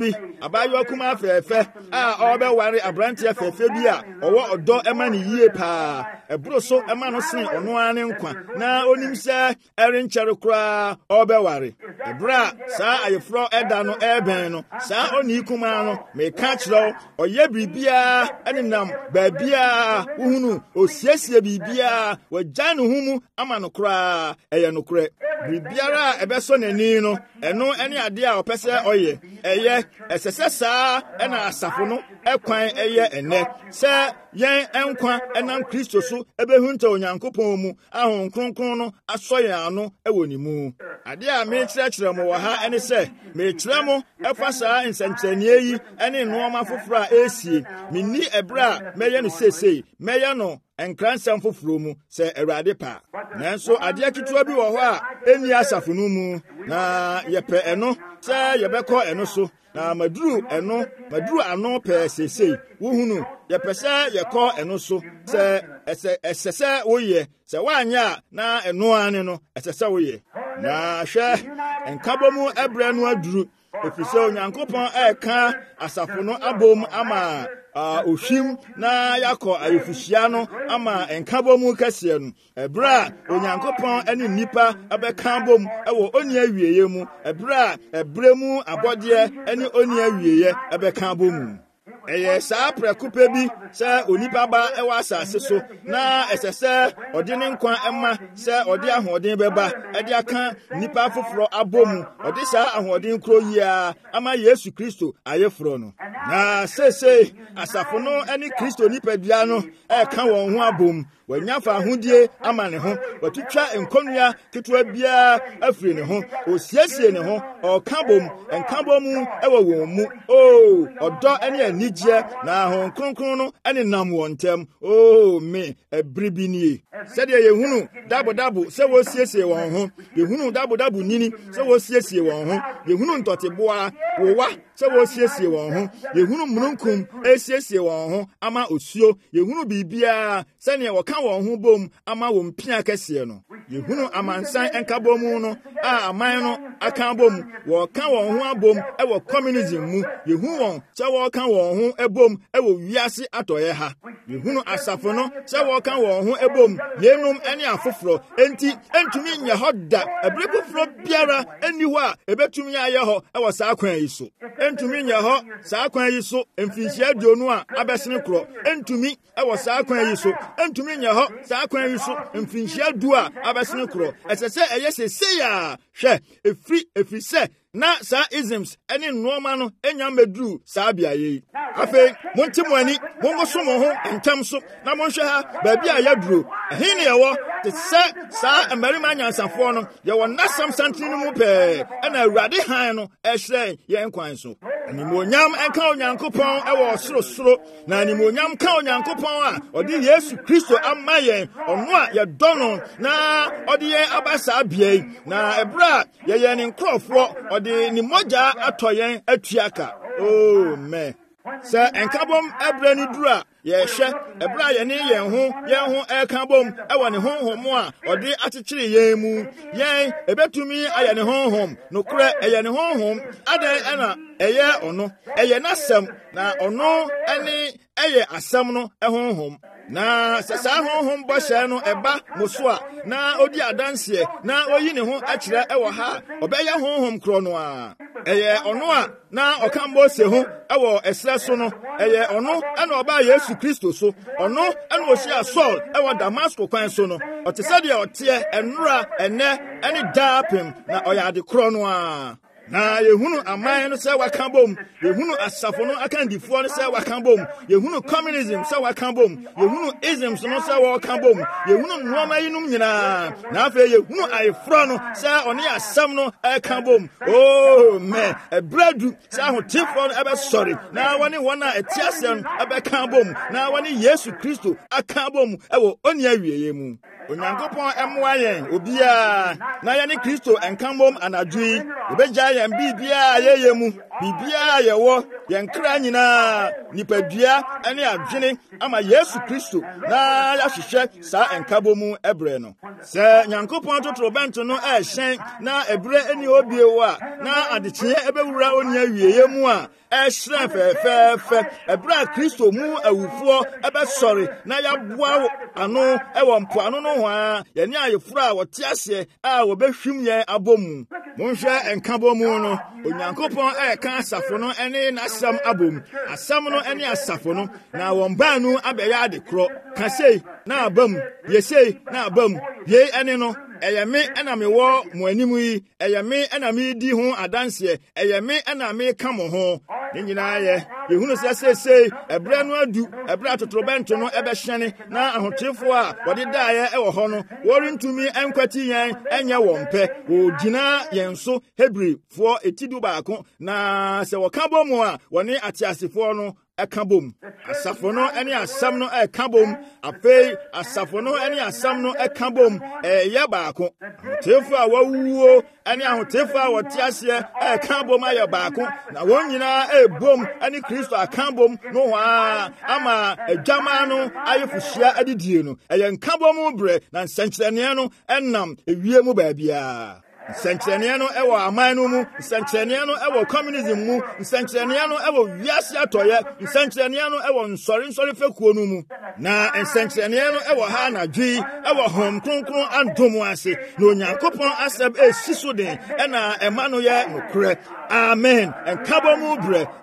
fɛɛfɛ a ɔbɛware aberanteɛ fɛɛfɛ bi a ɔwɔ ɔdɔ ɛma ne yie paa ɛboro so ɛma no sene ɔno ara ne nkwa na onim sɛ ɛrenkyɛre koraa ɔbɛware ɛberɛ a saa ayeforɔ ɛda no ɛɛbɛn no saa ɔnii kumaa no meka kyerɛw ɔyɛ biribiara ɛne nam baabiara wohunu osiesie biribiara wɔagya ne ho mu ama no koraa ɛyɛ nokorɛ biribiara a ɛbɛsɔ n'ani no eno ene ade a opese oye eye esese saa ena asafo no ekwan eye ene se yen enkwa enam Kristo so ebehunta onyankopɔn mu ahon kronkron no asoye ano ewonimu ade a me kyerɛkyerɛ mo wɔ ha ene se me kyerɛ mo efa saa nsankyerɛnee yi ene noɔma foforo a esie minni ebra meyɛ no sesei meyɛ no enkransam foforo mu se Awurade pa nanso ade akituwa bi wɔ hɔ a eni asafo no mu na yɛpɛ eno se yɛbɛkɔ eno so na maduru ano pɛ sesei wohunu yɛpɛ sɛ yɛkɔ eno so sɛ ɛsɛ sɛ woyɛ sɛ woanyɛ na eno ane no ɛsɛ sɛ woyɛ na hwɛ nkabɔ mu ɛbrɛ no aduru efisɛ Onyankopɔn ɛka asafo no abom ama ohwim na yakɔ ayefuhyia no ama nkabɔ mu kɛseɛ no ɛbrɛ a Onyankopɔn ɛne nipa abɛka bom ɛwɔ oni awieye mu ɛbrɛ a ɛbrɛ mu abɔdeɛ ɛne oni awieye ɛbɛka bom mu ɛyɛ saa prɛkope bi sɛ onipa ba ɛwɔ asase so na ɛsɛ sɛ ɔde ne nkwa ɛma sɛ ɔde ahoɔden bɛba ɛde aka nipa foforo abom ɔde saa ahoɔden kuro yia ama Yesu Kristo ayeforo no na sese asafo no ɛne Kristo nipadua no ɛka wɔn ho abom wanya fa ahodie ama ne ho watutwa nkonua ketewa bia afiri ne ho osiesie ne ho ɔka bom nka bom ɛwɔ wɔn mu ɔdɔ ɛne anigye na ho kronkron no ɛne nam wɔn ntam me ebribini sɛdeɛ yehunu dabo sɛ wosiesie wɔn ho yehunu dabo nini sɛ wosiesie wɔn ho yehunu ntɔteboa wowa sɛ wosiesie wɔn ho yehunu mununkum esiesie wɔn ho ama osuo yehunu bibia sɛnea wɔka wɔn ho bom ama wɔn pia kɛseɛ no yehunu amansan nkabɔ mu no a aman no aka bom wɔka wɔn ho abom ɛwɔ communism mu yehunu wɔn sɛ wɔka wɔn ho ebom ɛwɔ wiase atɔyɛ ha yehunu asafo no sɛ wɔka wɔn ho ebom yenum ɛne afoforo enti entumi nyɛ hɔ da ebere foforo biara eni hɔ a ebetumi ayɛ hɔ ɛwɔ saa kwan yi so entumi nyɛ hɔ saa kwan yi so mfinhyia duonu a abɛsene korɔ entumi ɛwɔ saa kwan yi so entumi nyɛ hɔ saa kwan yi so mfinhyia du a abɛsene korɔ ɛsɛ sɛ ɛyɛ sesei a hwɛ efiri sɛ na saa isms ɛne nnoɔma no enya meduru saa biaye yi afei monte mo ani mongoso mo ho ntam so na monhwɛ ha baabi a yɛduro ɛhe ne yɛwɔ te sɛ saa mmarima nyansafoɔ no yɛwɔ nasam santene no mu pɛɛ ɛna Awurade han no ɛhyerɛn yɛn kwan so animonyam ɛnka Onyankopɔn ɛwɔ sorosoro na animonyam ka Onyankopɔn a ɔde Yesu Kristo ama yɛn ɔno a yɛdɔ no na ɔde yɛn aba saa bea yi na ɛberɛ a yɛyɛ ne nkurɔfoɔ de ni mogya atɔ yɛn atuaka man sɛ nkabom ɛbrɛ ni duru a yɛhwɛ ɛbrɛ a yɛne yɛn ho ɛkabom ɛwɔ ne honhom a ɔde akyekyere yɛn mu yɛn ebetumi ayɛ ne honhom nokorɛ ɛyɛ ne honhom adan ɛna ɛyɛ ɔno ɛyɛ n'asɛm na ɔno ɛne ɛyɛ asɛm no ɛhonhom na sɛ saa honhom bɔhyɛ no ɛba mo so a na odi adanseɛ na oyi ne ho akyerɛ ɛwɔ ha ɔbɛyɛ honhom korɔ no a ɛyɛ ɔno a na ɔka Mose ho ɛwɔ ɛsrɛ so no ɛyɛ ɔno ɛna ɔbaa Yesu Kristo so ɔno ɛna ɔhyia Saul ɛwɔ Damasco kwan so no ɔte sɛ deɛ ɔteɛ ɛnora ɛnɛ ɛne daapem na ɔyɛ ade korɔ no a na yehunu aman no sɛ waka bom yehunu asafo no akandifoɔ no sɛ waka bom yehunu communism sɛ waka bom yehunu isms no sɛ waka bom yehunu nnoɔma yinom nyinaa na afei yehunu ayeforo no sɛ ɔne asɛm no ɛka bom man ɛbradu sɛ ahotefoɔ no ɛbɛsɔre na wɔne wɔn a ɛte asɛm no ɛbɛka bom na wɔne Yesu Kristo aka bom ɛwɔ oni awieye mu Onyankopɔn ɛmmoa yɛn obiara na yɛne Kristo ɛnkamom anadwo yi yɛbɛgya yɛn biribiara yɛyɛ mu biribiara yɛwɔ yɛn kra nyinaa nipadua ɛne adwene ama Yesu Kristo na yɛahwehwɛ saa ɛnkabɔ mu ɛbrɛ no sɛ Nyankopɔn totorobɛnto no ɛhyɛn na ɛbrɛ ani obie wɔ a na adekyeɛ ɛbɛwura oni awieye mu a ɛhyerɛn fɛfɛɛfɛ ɛbrɛ a Kristo mu awufoɔ ɛbɛsɔre na yɛaboa ano ɛwɔ mpoano no ho a yɛne ayeforo a wɔte aseɛ a wɔbɛhwim yɛn abɔ mu monhwɛ ɛnkabɔ mu no Onyankopɔn ɛka asafo no ɛne n'asɛm abɔ mu asɛm no ɛne asafo no na wɔn baanu abɛyɛ ade korɔ ka sei na aba mu yɛsei na aba mu yei ɛne no ɛyɛ me ɛna me wɔ mo anim yi ɛyɛ me ɛna me di ho adanseɛ ɛyɛ me ɛna me ka mo ho ne nyinaa yɛ yehunu sɛ sesei ɛbrɛ no adu ɛbrɛ atotorobɛnto no ɛbɛhyɛne na ahotefoɔ a wɔde daeɛ ɛwɔ hɔ no wɔrentumi ɛnkwati yɛn ɛnyɛ wɔn pɛ wɔgyina yɛn so Hebrifoɔ etidu baako na sɛ wɔka bɔ mu a wɔne ateasefoɔ no ɛka bom asafo no ɛne asam no ɛka bom afei asafo no ɛne asam no ɛka bom ɛyɛ baako ahotefoɔ a wɔwuo ɛne ahotefoɔ a wɔte aseɛ ɛka bom ayɛ baako na wɔn nyinaa ɛbom ɛne Kristo aka bom no hɔ ama adwama no ayɛ fuhyia adidie no ɛyɛ nka bom brɛ na nsɛnkyerɛnneɛ no ɛnam ewie mu baabiara nsɛnkyerɛnneɛ no ɛwɔ aman no mu nsɛnkyerɛnneɛ no ɛwɔ communism mu nsɛnkyerɛnneɛ no ɛwɔ wiase atɔyɛ nsɛnkyerɛnneɛ no ɛwɔ nsɔre fekuo no mu na nsɛnkyerɛnneɛ no ɛwɔ ha anadwi ɛwɔ hom kronkron andom ase na Onyankopɔn asɛm ɛsi so den ɛna ɛma no yɛ nokorɛ amen nkabɔ mu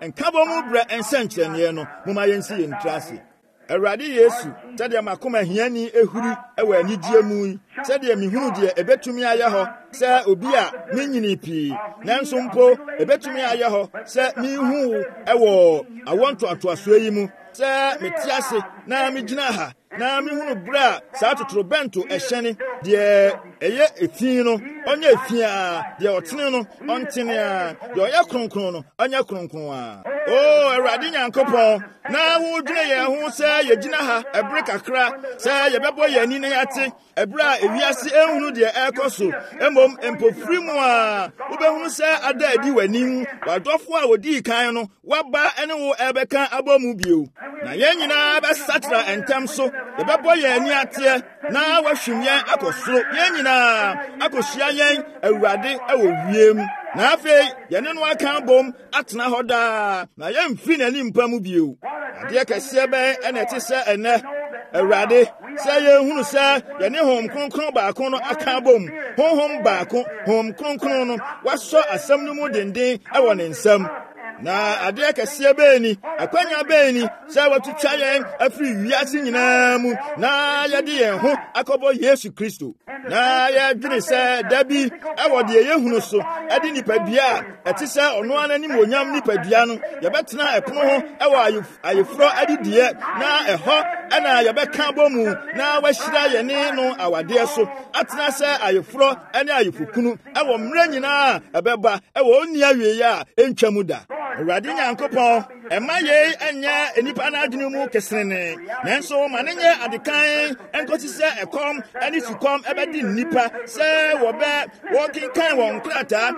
brɛ nsɛnkyerɛnneɛ no moma yɛnsi yɛn ntira Awurade Yesu sɛdeɛ makoma hiani ehuri ɛwɔ anigye mu yi sɛdeɛ mihunu deɛ ebetumi ayɛ hɔ sɛ obi a menyini pii nanso mpo ebetumi ayɛ hɔ sɛ mihu ɛwɔ awontoatoaso yi mu sɛ mete ase na migyina ha na mihunu bra saa totorobɛnto ɛhyɛne deɛ ɛyɛ efin no ɔnyɛ efin a deɛ ɔtene no ɔntene a deɛ ɔyɛ kronkron no ɔnyɛ kronkron a Awurade Nyankopɔn na wodwene yɛn ho sɛ yɛgyina ha ɛbere kakra sɛ yɛbɛbɔ yɛn ani na yɛate ɛbere a ewiase ehunu deɛ ɛrekɔ so mmom mpofiri mu a wobɛhunu sɛ ada adi w'anim wadɔfo a wodii kan no waba ɛne wo ɛbɛka abɔ mu bio na yɛn nyinaa bɛsatra ɛntɛm so yɛbɛbɔ yɛn ani ateɛ na wahwim yɛn akɔ soro yɛn nyinaa akɔhyia yɛn Awurade ɛwɔ wiem na afei yɛne no aka bom atena hɔ daa na yɛmfiri n'anim mpa mu bio adeɛ kɛseɛ bɛn ɛna ɛte sɛ ɛnɛ Awurade sɛ yɛhunu sɛ yɛne hom kronkron baako no aka bom honhom baako hom kronkron no wasɔ asɛm no mu denden ɛwɔ ne nsam na adeɛ kɛseɛ bɛni akwanya bɛni sɛ watutwa yɛn afiri wiase nyinaa mu na yɛde yɛn ho akɔbɔ Yesu Kristo na yɛdwene sɛ dabi ɛwɔ deɛ yɛhunu so ɛde nipadua a ɛte sɛ ɔno ananim onyam nipadua no yɛbɛtena ɛpono ho ɛwɔ ayeforo adidiɛ na ɛhɔ ɛna yɛbɛka bɔ mu na wahyira yɛne no awadeɛ so atena sɛ ayeforo ɛne ayefokunu ɛwɔ mmerɛ nyinaa ɛbɛba ɛwɔ onni awiei a ɛntwa mu da Awurade Nyankopɔn ɛma yɛi ɛnyɛ enipa n'adwene mu kesene nanso ma ne nyɛ adekan ɛnkɔsi sɛ ɛkɔm ɛne sukɔm ɛbɛdi nnipa sɛ wɔkenkan wɔn krataa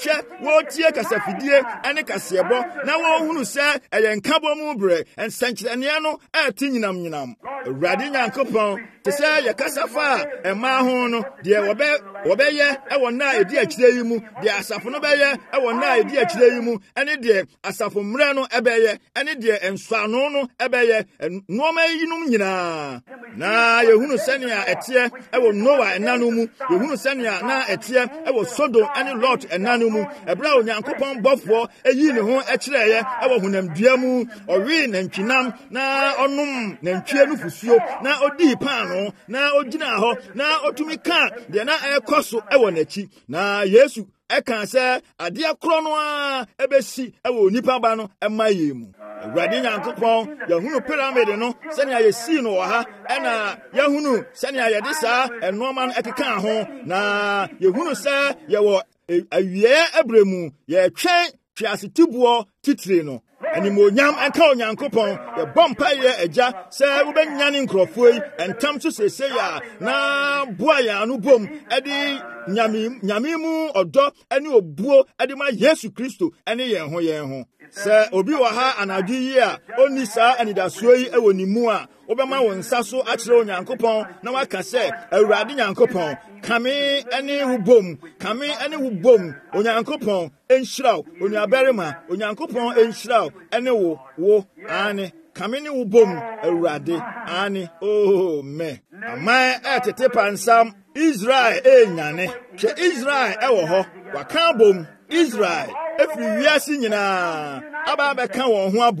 wɔtie kasafidie ɛne kaseɛbɔ na wɔhunu sɛ ɛyɛ nkabɔ mu brɛ nsɛnkyerɛnneɛ no ɛte nyinam Awurade Nyankopɔn te sɛ yɛkasa fa ɛmaa ho no deɛ wɔbɛyɛ ɛwɔ na edi akyire yi mu deɛ asafo no bɛyɛ ɛwɔ na edi akyire yi mu ɛne deɛ asafo mmerɛ no ɛbɛyɛ ɛne deɛ nsuano no ɛbɛyɛ nneɛma yinom nyinaa na yɛhunu sɛnea ɛteɛ ɛwɔ Noa ɛna no mu yɛhunu sɛnea na ɛteɛ ɛwɔ Sodom ɛne Lot ɛna no mu ɛberɛ a Onyankopɔn bɔfoɔ ɛyi ne ho ɛkyerɛeɛ ɛwɔ honamdua mu ɔwee nantwinam na ɔnom nantwie no fusuo na odii paano na ogyina hɔ na otumi ka deɛ na ɛrekɔ so ɛwɔ n'akyi na Yesu ɛka sɛ adeɛ korɔ no a ɛbɛsi ɛwɔ nipa ba no ɛma yɛ mu Awurade Nyankopɔn yɛhunu pyramid no sɛnea yɛsii no wɔ ha ɛna yɛhunu sɛnea yɛde saa ɛnoɔma no ɛkeka ho na yɛhunu sɛ yɛwɔ awieɛ ɛbrɛ mu yɛtwɛn tweasetiboɔ titire no animonyam ɛnka Onyankopɔn yɛbɔ mpaeɛ agya sɛ wobɛnyane nkurɔfoɔ yi ɛntam so seesei a na boa yɛn ano bom ɛde nyame mu ɔdɔ ɛne obuo ɛde ma Yesu Kristo ɛne yɛn ho sɛ obi wɔ ha anadwo yi a onni saa anidasoɔ yi ɛwɔ ne mu a wobɛma wo nsa so akyerɛ Onyankopɔn na waka sɛ Awurade Nyankopɔn kame ɛne wo bom Onyankopɔn ɛnhyira wo onuabarima Onyankopɔn ɛnhyira wo ɛne wo ane kame ne wo bom Awurade ane me aman ɛtete pansam Israel ɛnyane hwɛ Israel ɛwɔ hɔ waka bom Israel efiri wiase nyinaa aba bɛka wɔn ho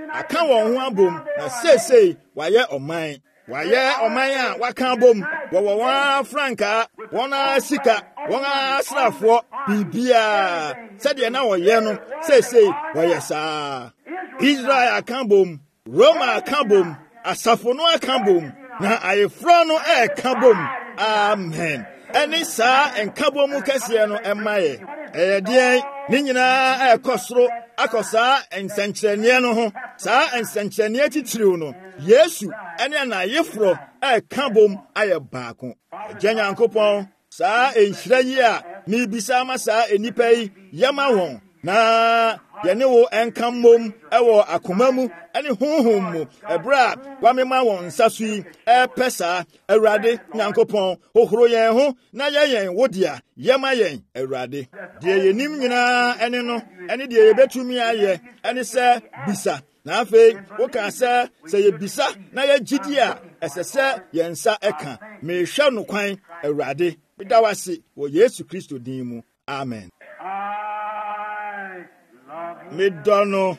abom na seesei wayɛ ɔman a waka bom wɔwɔ wɔn frankaa wona sika wona asrafo bibia said ye na woye no say woyesa Israel akambom Roma akambom asafo no akambom na ayefro no akambom amen eni sa enkabom kese no emaye eyedie ni nyina ekosoro akosa ensankyerene no ho sa ensankyerene titiriw no Yesu ene na ayefro akambom aye baako Nyankopɔn sa enhyira yi a ni bisa ma sa enipa yi yama won na yene wo enkammom ewo akomamu ene honhom mu ebra wa mema won nsaso yi epesa Awurade Nyankopɔn hohoro yen ho na yen wodia yema yen Awurade de yenim nyina ene no ene de yebetumi aye ene se bisa na afei woka se ye bisa na ye gidi a esese yensa eka mehwa no kwan Awurade bidawase wo Yesu Kristo din mu amen Medono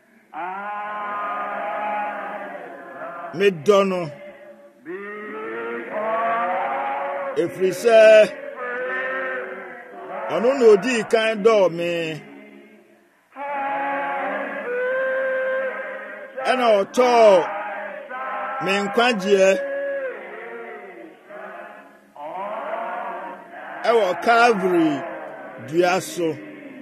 efrise ono no di kan do me ana oto me nkwaje ewo Calvary duaso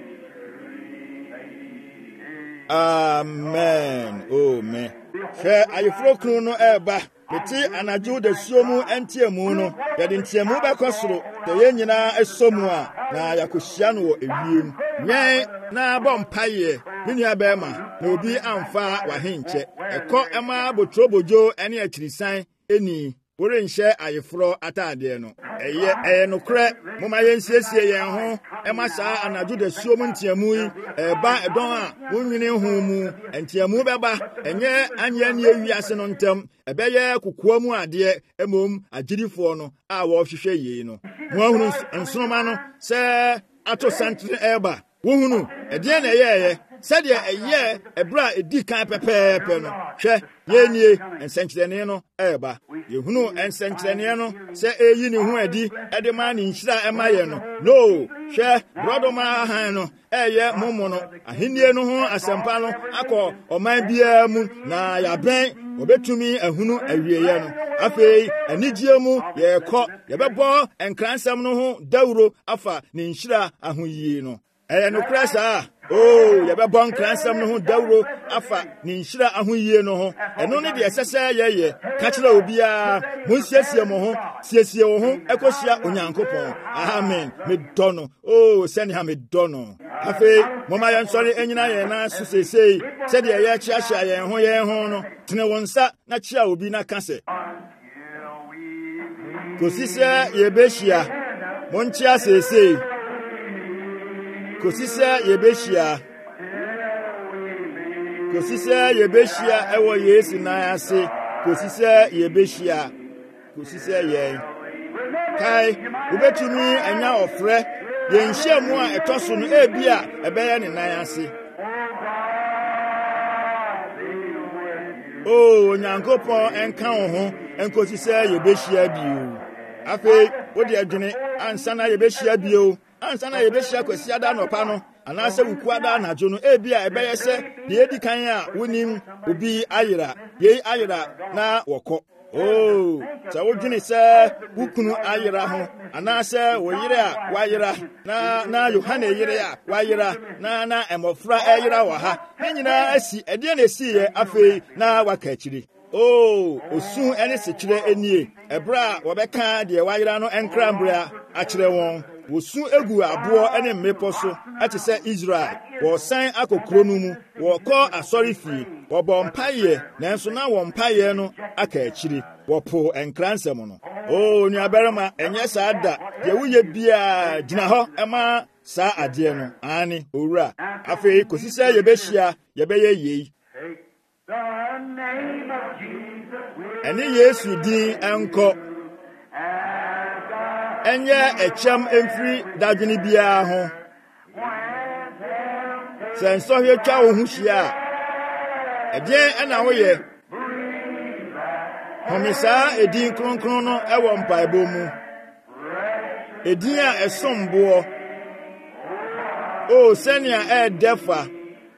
amen oh me fe ayefro kunu no eba beti anaju de suomu entiemu no yede entiemu be kosoro de yenyina esomu a na yakohia no wo ewiem nyen na bompaye binia be ma na obi amfa wahenche eko ema botrobojo ene akirisan eni worenhye ayefro atade no eye no kre moma yensiesie yen ho ema saa anaju de suomu entiemu yi eba edon a wonwini ho mu entiemu beba enye anye ne ewiase no ntem ebeye kokoa mu ade emom agirifo no a wo hwehwe yi no mo ahunu nsonoma no se ato santre eba wohunu ede na eye said ye ebra edi kan pepepe no hwe yenie ensenkyerene no eba yehunu ensenkyerene no se eyi ne hu adi ede ma ne nhyira ema ye no no hwe brodoma han no eye momo no ahenie no ho asempa no akọ oman bia mu na yaben obetumi ahunu awieye no afei anigye mu ye kọ yebebo enkransam no ho dawuro afa ne nhyira ahoyie no no krasa yebebo nkransam no ho dawuro afa ne nhyira ahoyie no ho eno ne de sese yeye ka kira obia munsiesie mo ho siesie wo ho ekohia Onyankopɔn amen medono sene ha medono afei moma yen sori enyina yen na susesei se de ye chiachia yen ho no tene wonsa na chia obi na kase kosise yebehia monchia sesei kosise yebehia ewo Yesu na ase kosise yebehia kosise yen kai ubetumi anya ofre yenhia mu a etoso no ebia ebeye ne nan ase Onyankopɔn enka wo ho enkosise yebehia bio afei wodi adwene ansana yebehia bio ansana yebehia kwasiada nopa no anase wukuada anajo no ebia ebeye se de edi kan a wonim obi ayira ye ayira na wokɔ sa wodwene se wukunu ayira ho anase wo yire a wayira na Yohana yire a wayira na emofra ayira wa ha nyina asi ede na esi ye afei na waka akiri osu ene sekire enie ebra wobeka de wayira no enkrambra akire won wosu egu abo ene mmepo so ate se Israel wo san akokro no mu wo kɔ asɔrefi wo bompaye nanso na wo mpaye no aka akiri wo po enkransem no nuabarima enye saa da de woye bia gina hɔ ema saa ade no ani owura afei kosisa yebehia yebeye yei ene Yesu din enko enye echem emfiri dadwene bia ho senso hwe twa wo huhia ede ena wo ye homisa edin kronkron no ewo mpaebo mu edin a esombo o senia defa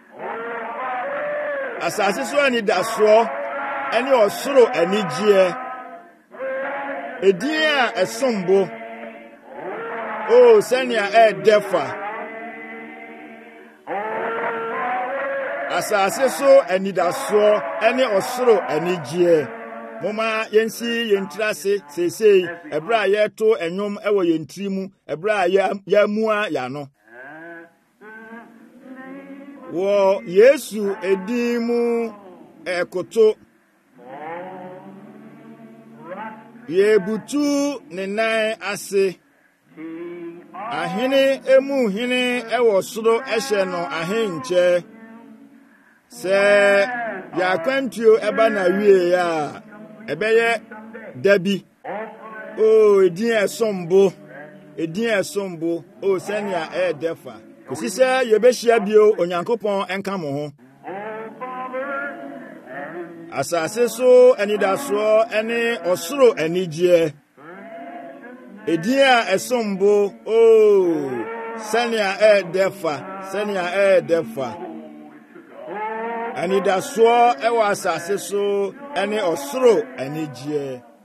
asase so ani daso ene osoro anigye edin a esombo o senia defa asase so ani daso ene osoro anigye moma yensi yentrase sesei ebra yeto enyom ewo yentrimu ebra ya mua ya no wo Yesu edimu ekoto yebutu nenan ase ahene emu hene ewo soro ehye no ahenche se ya kwantio eba na wie ya ebeye dabi o edin esombo o senia defa osise yebehia bio onyankopon enka mo ho asase so anidaso ene osoro anigye edin a esombo o senia defa anidaso ewa asase so ene osoro anigye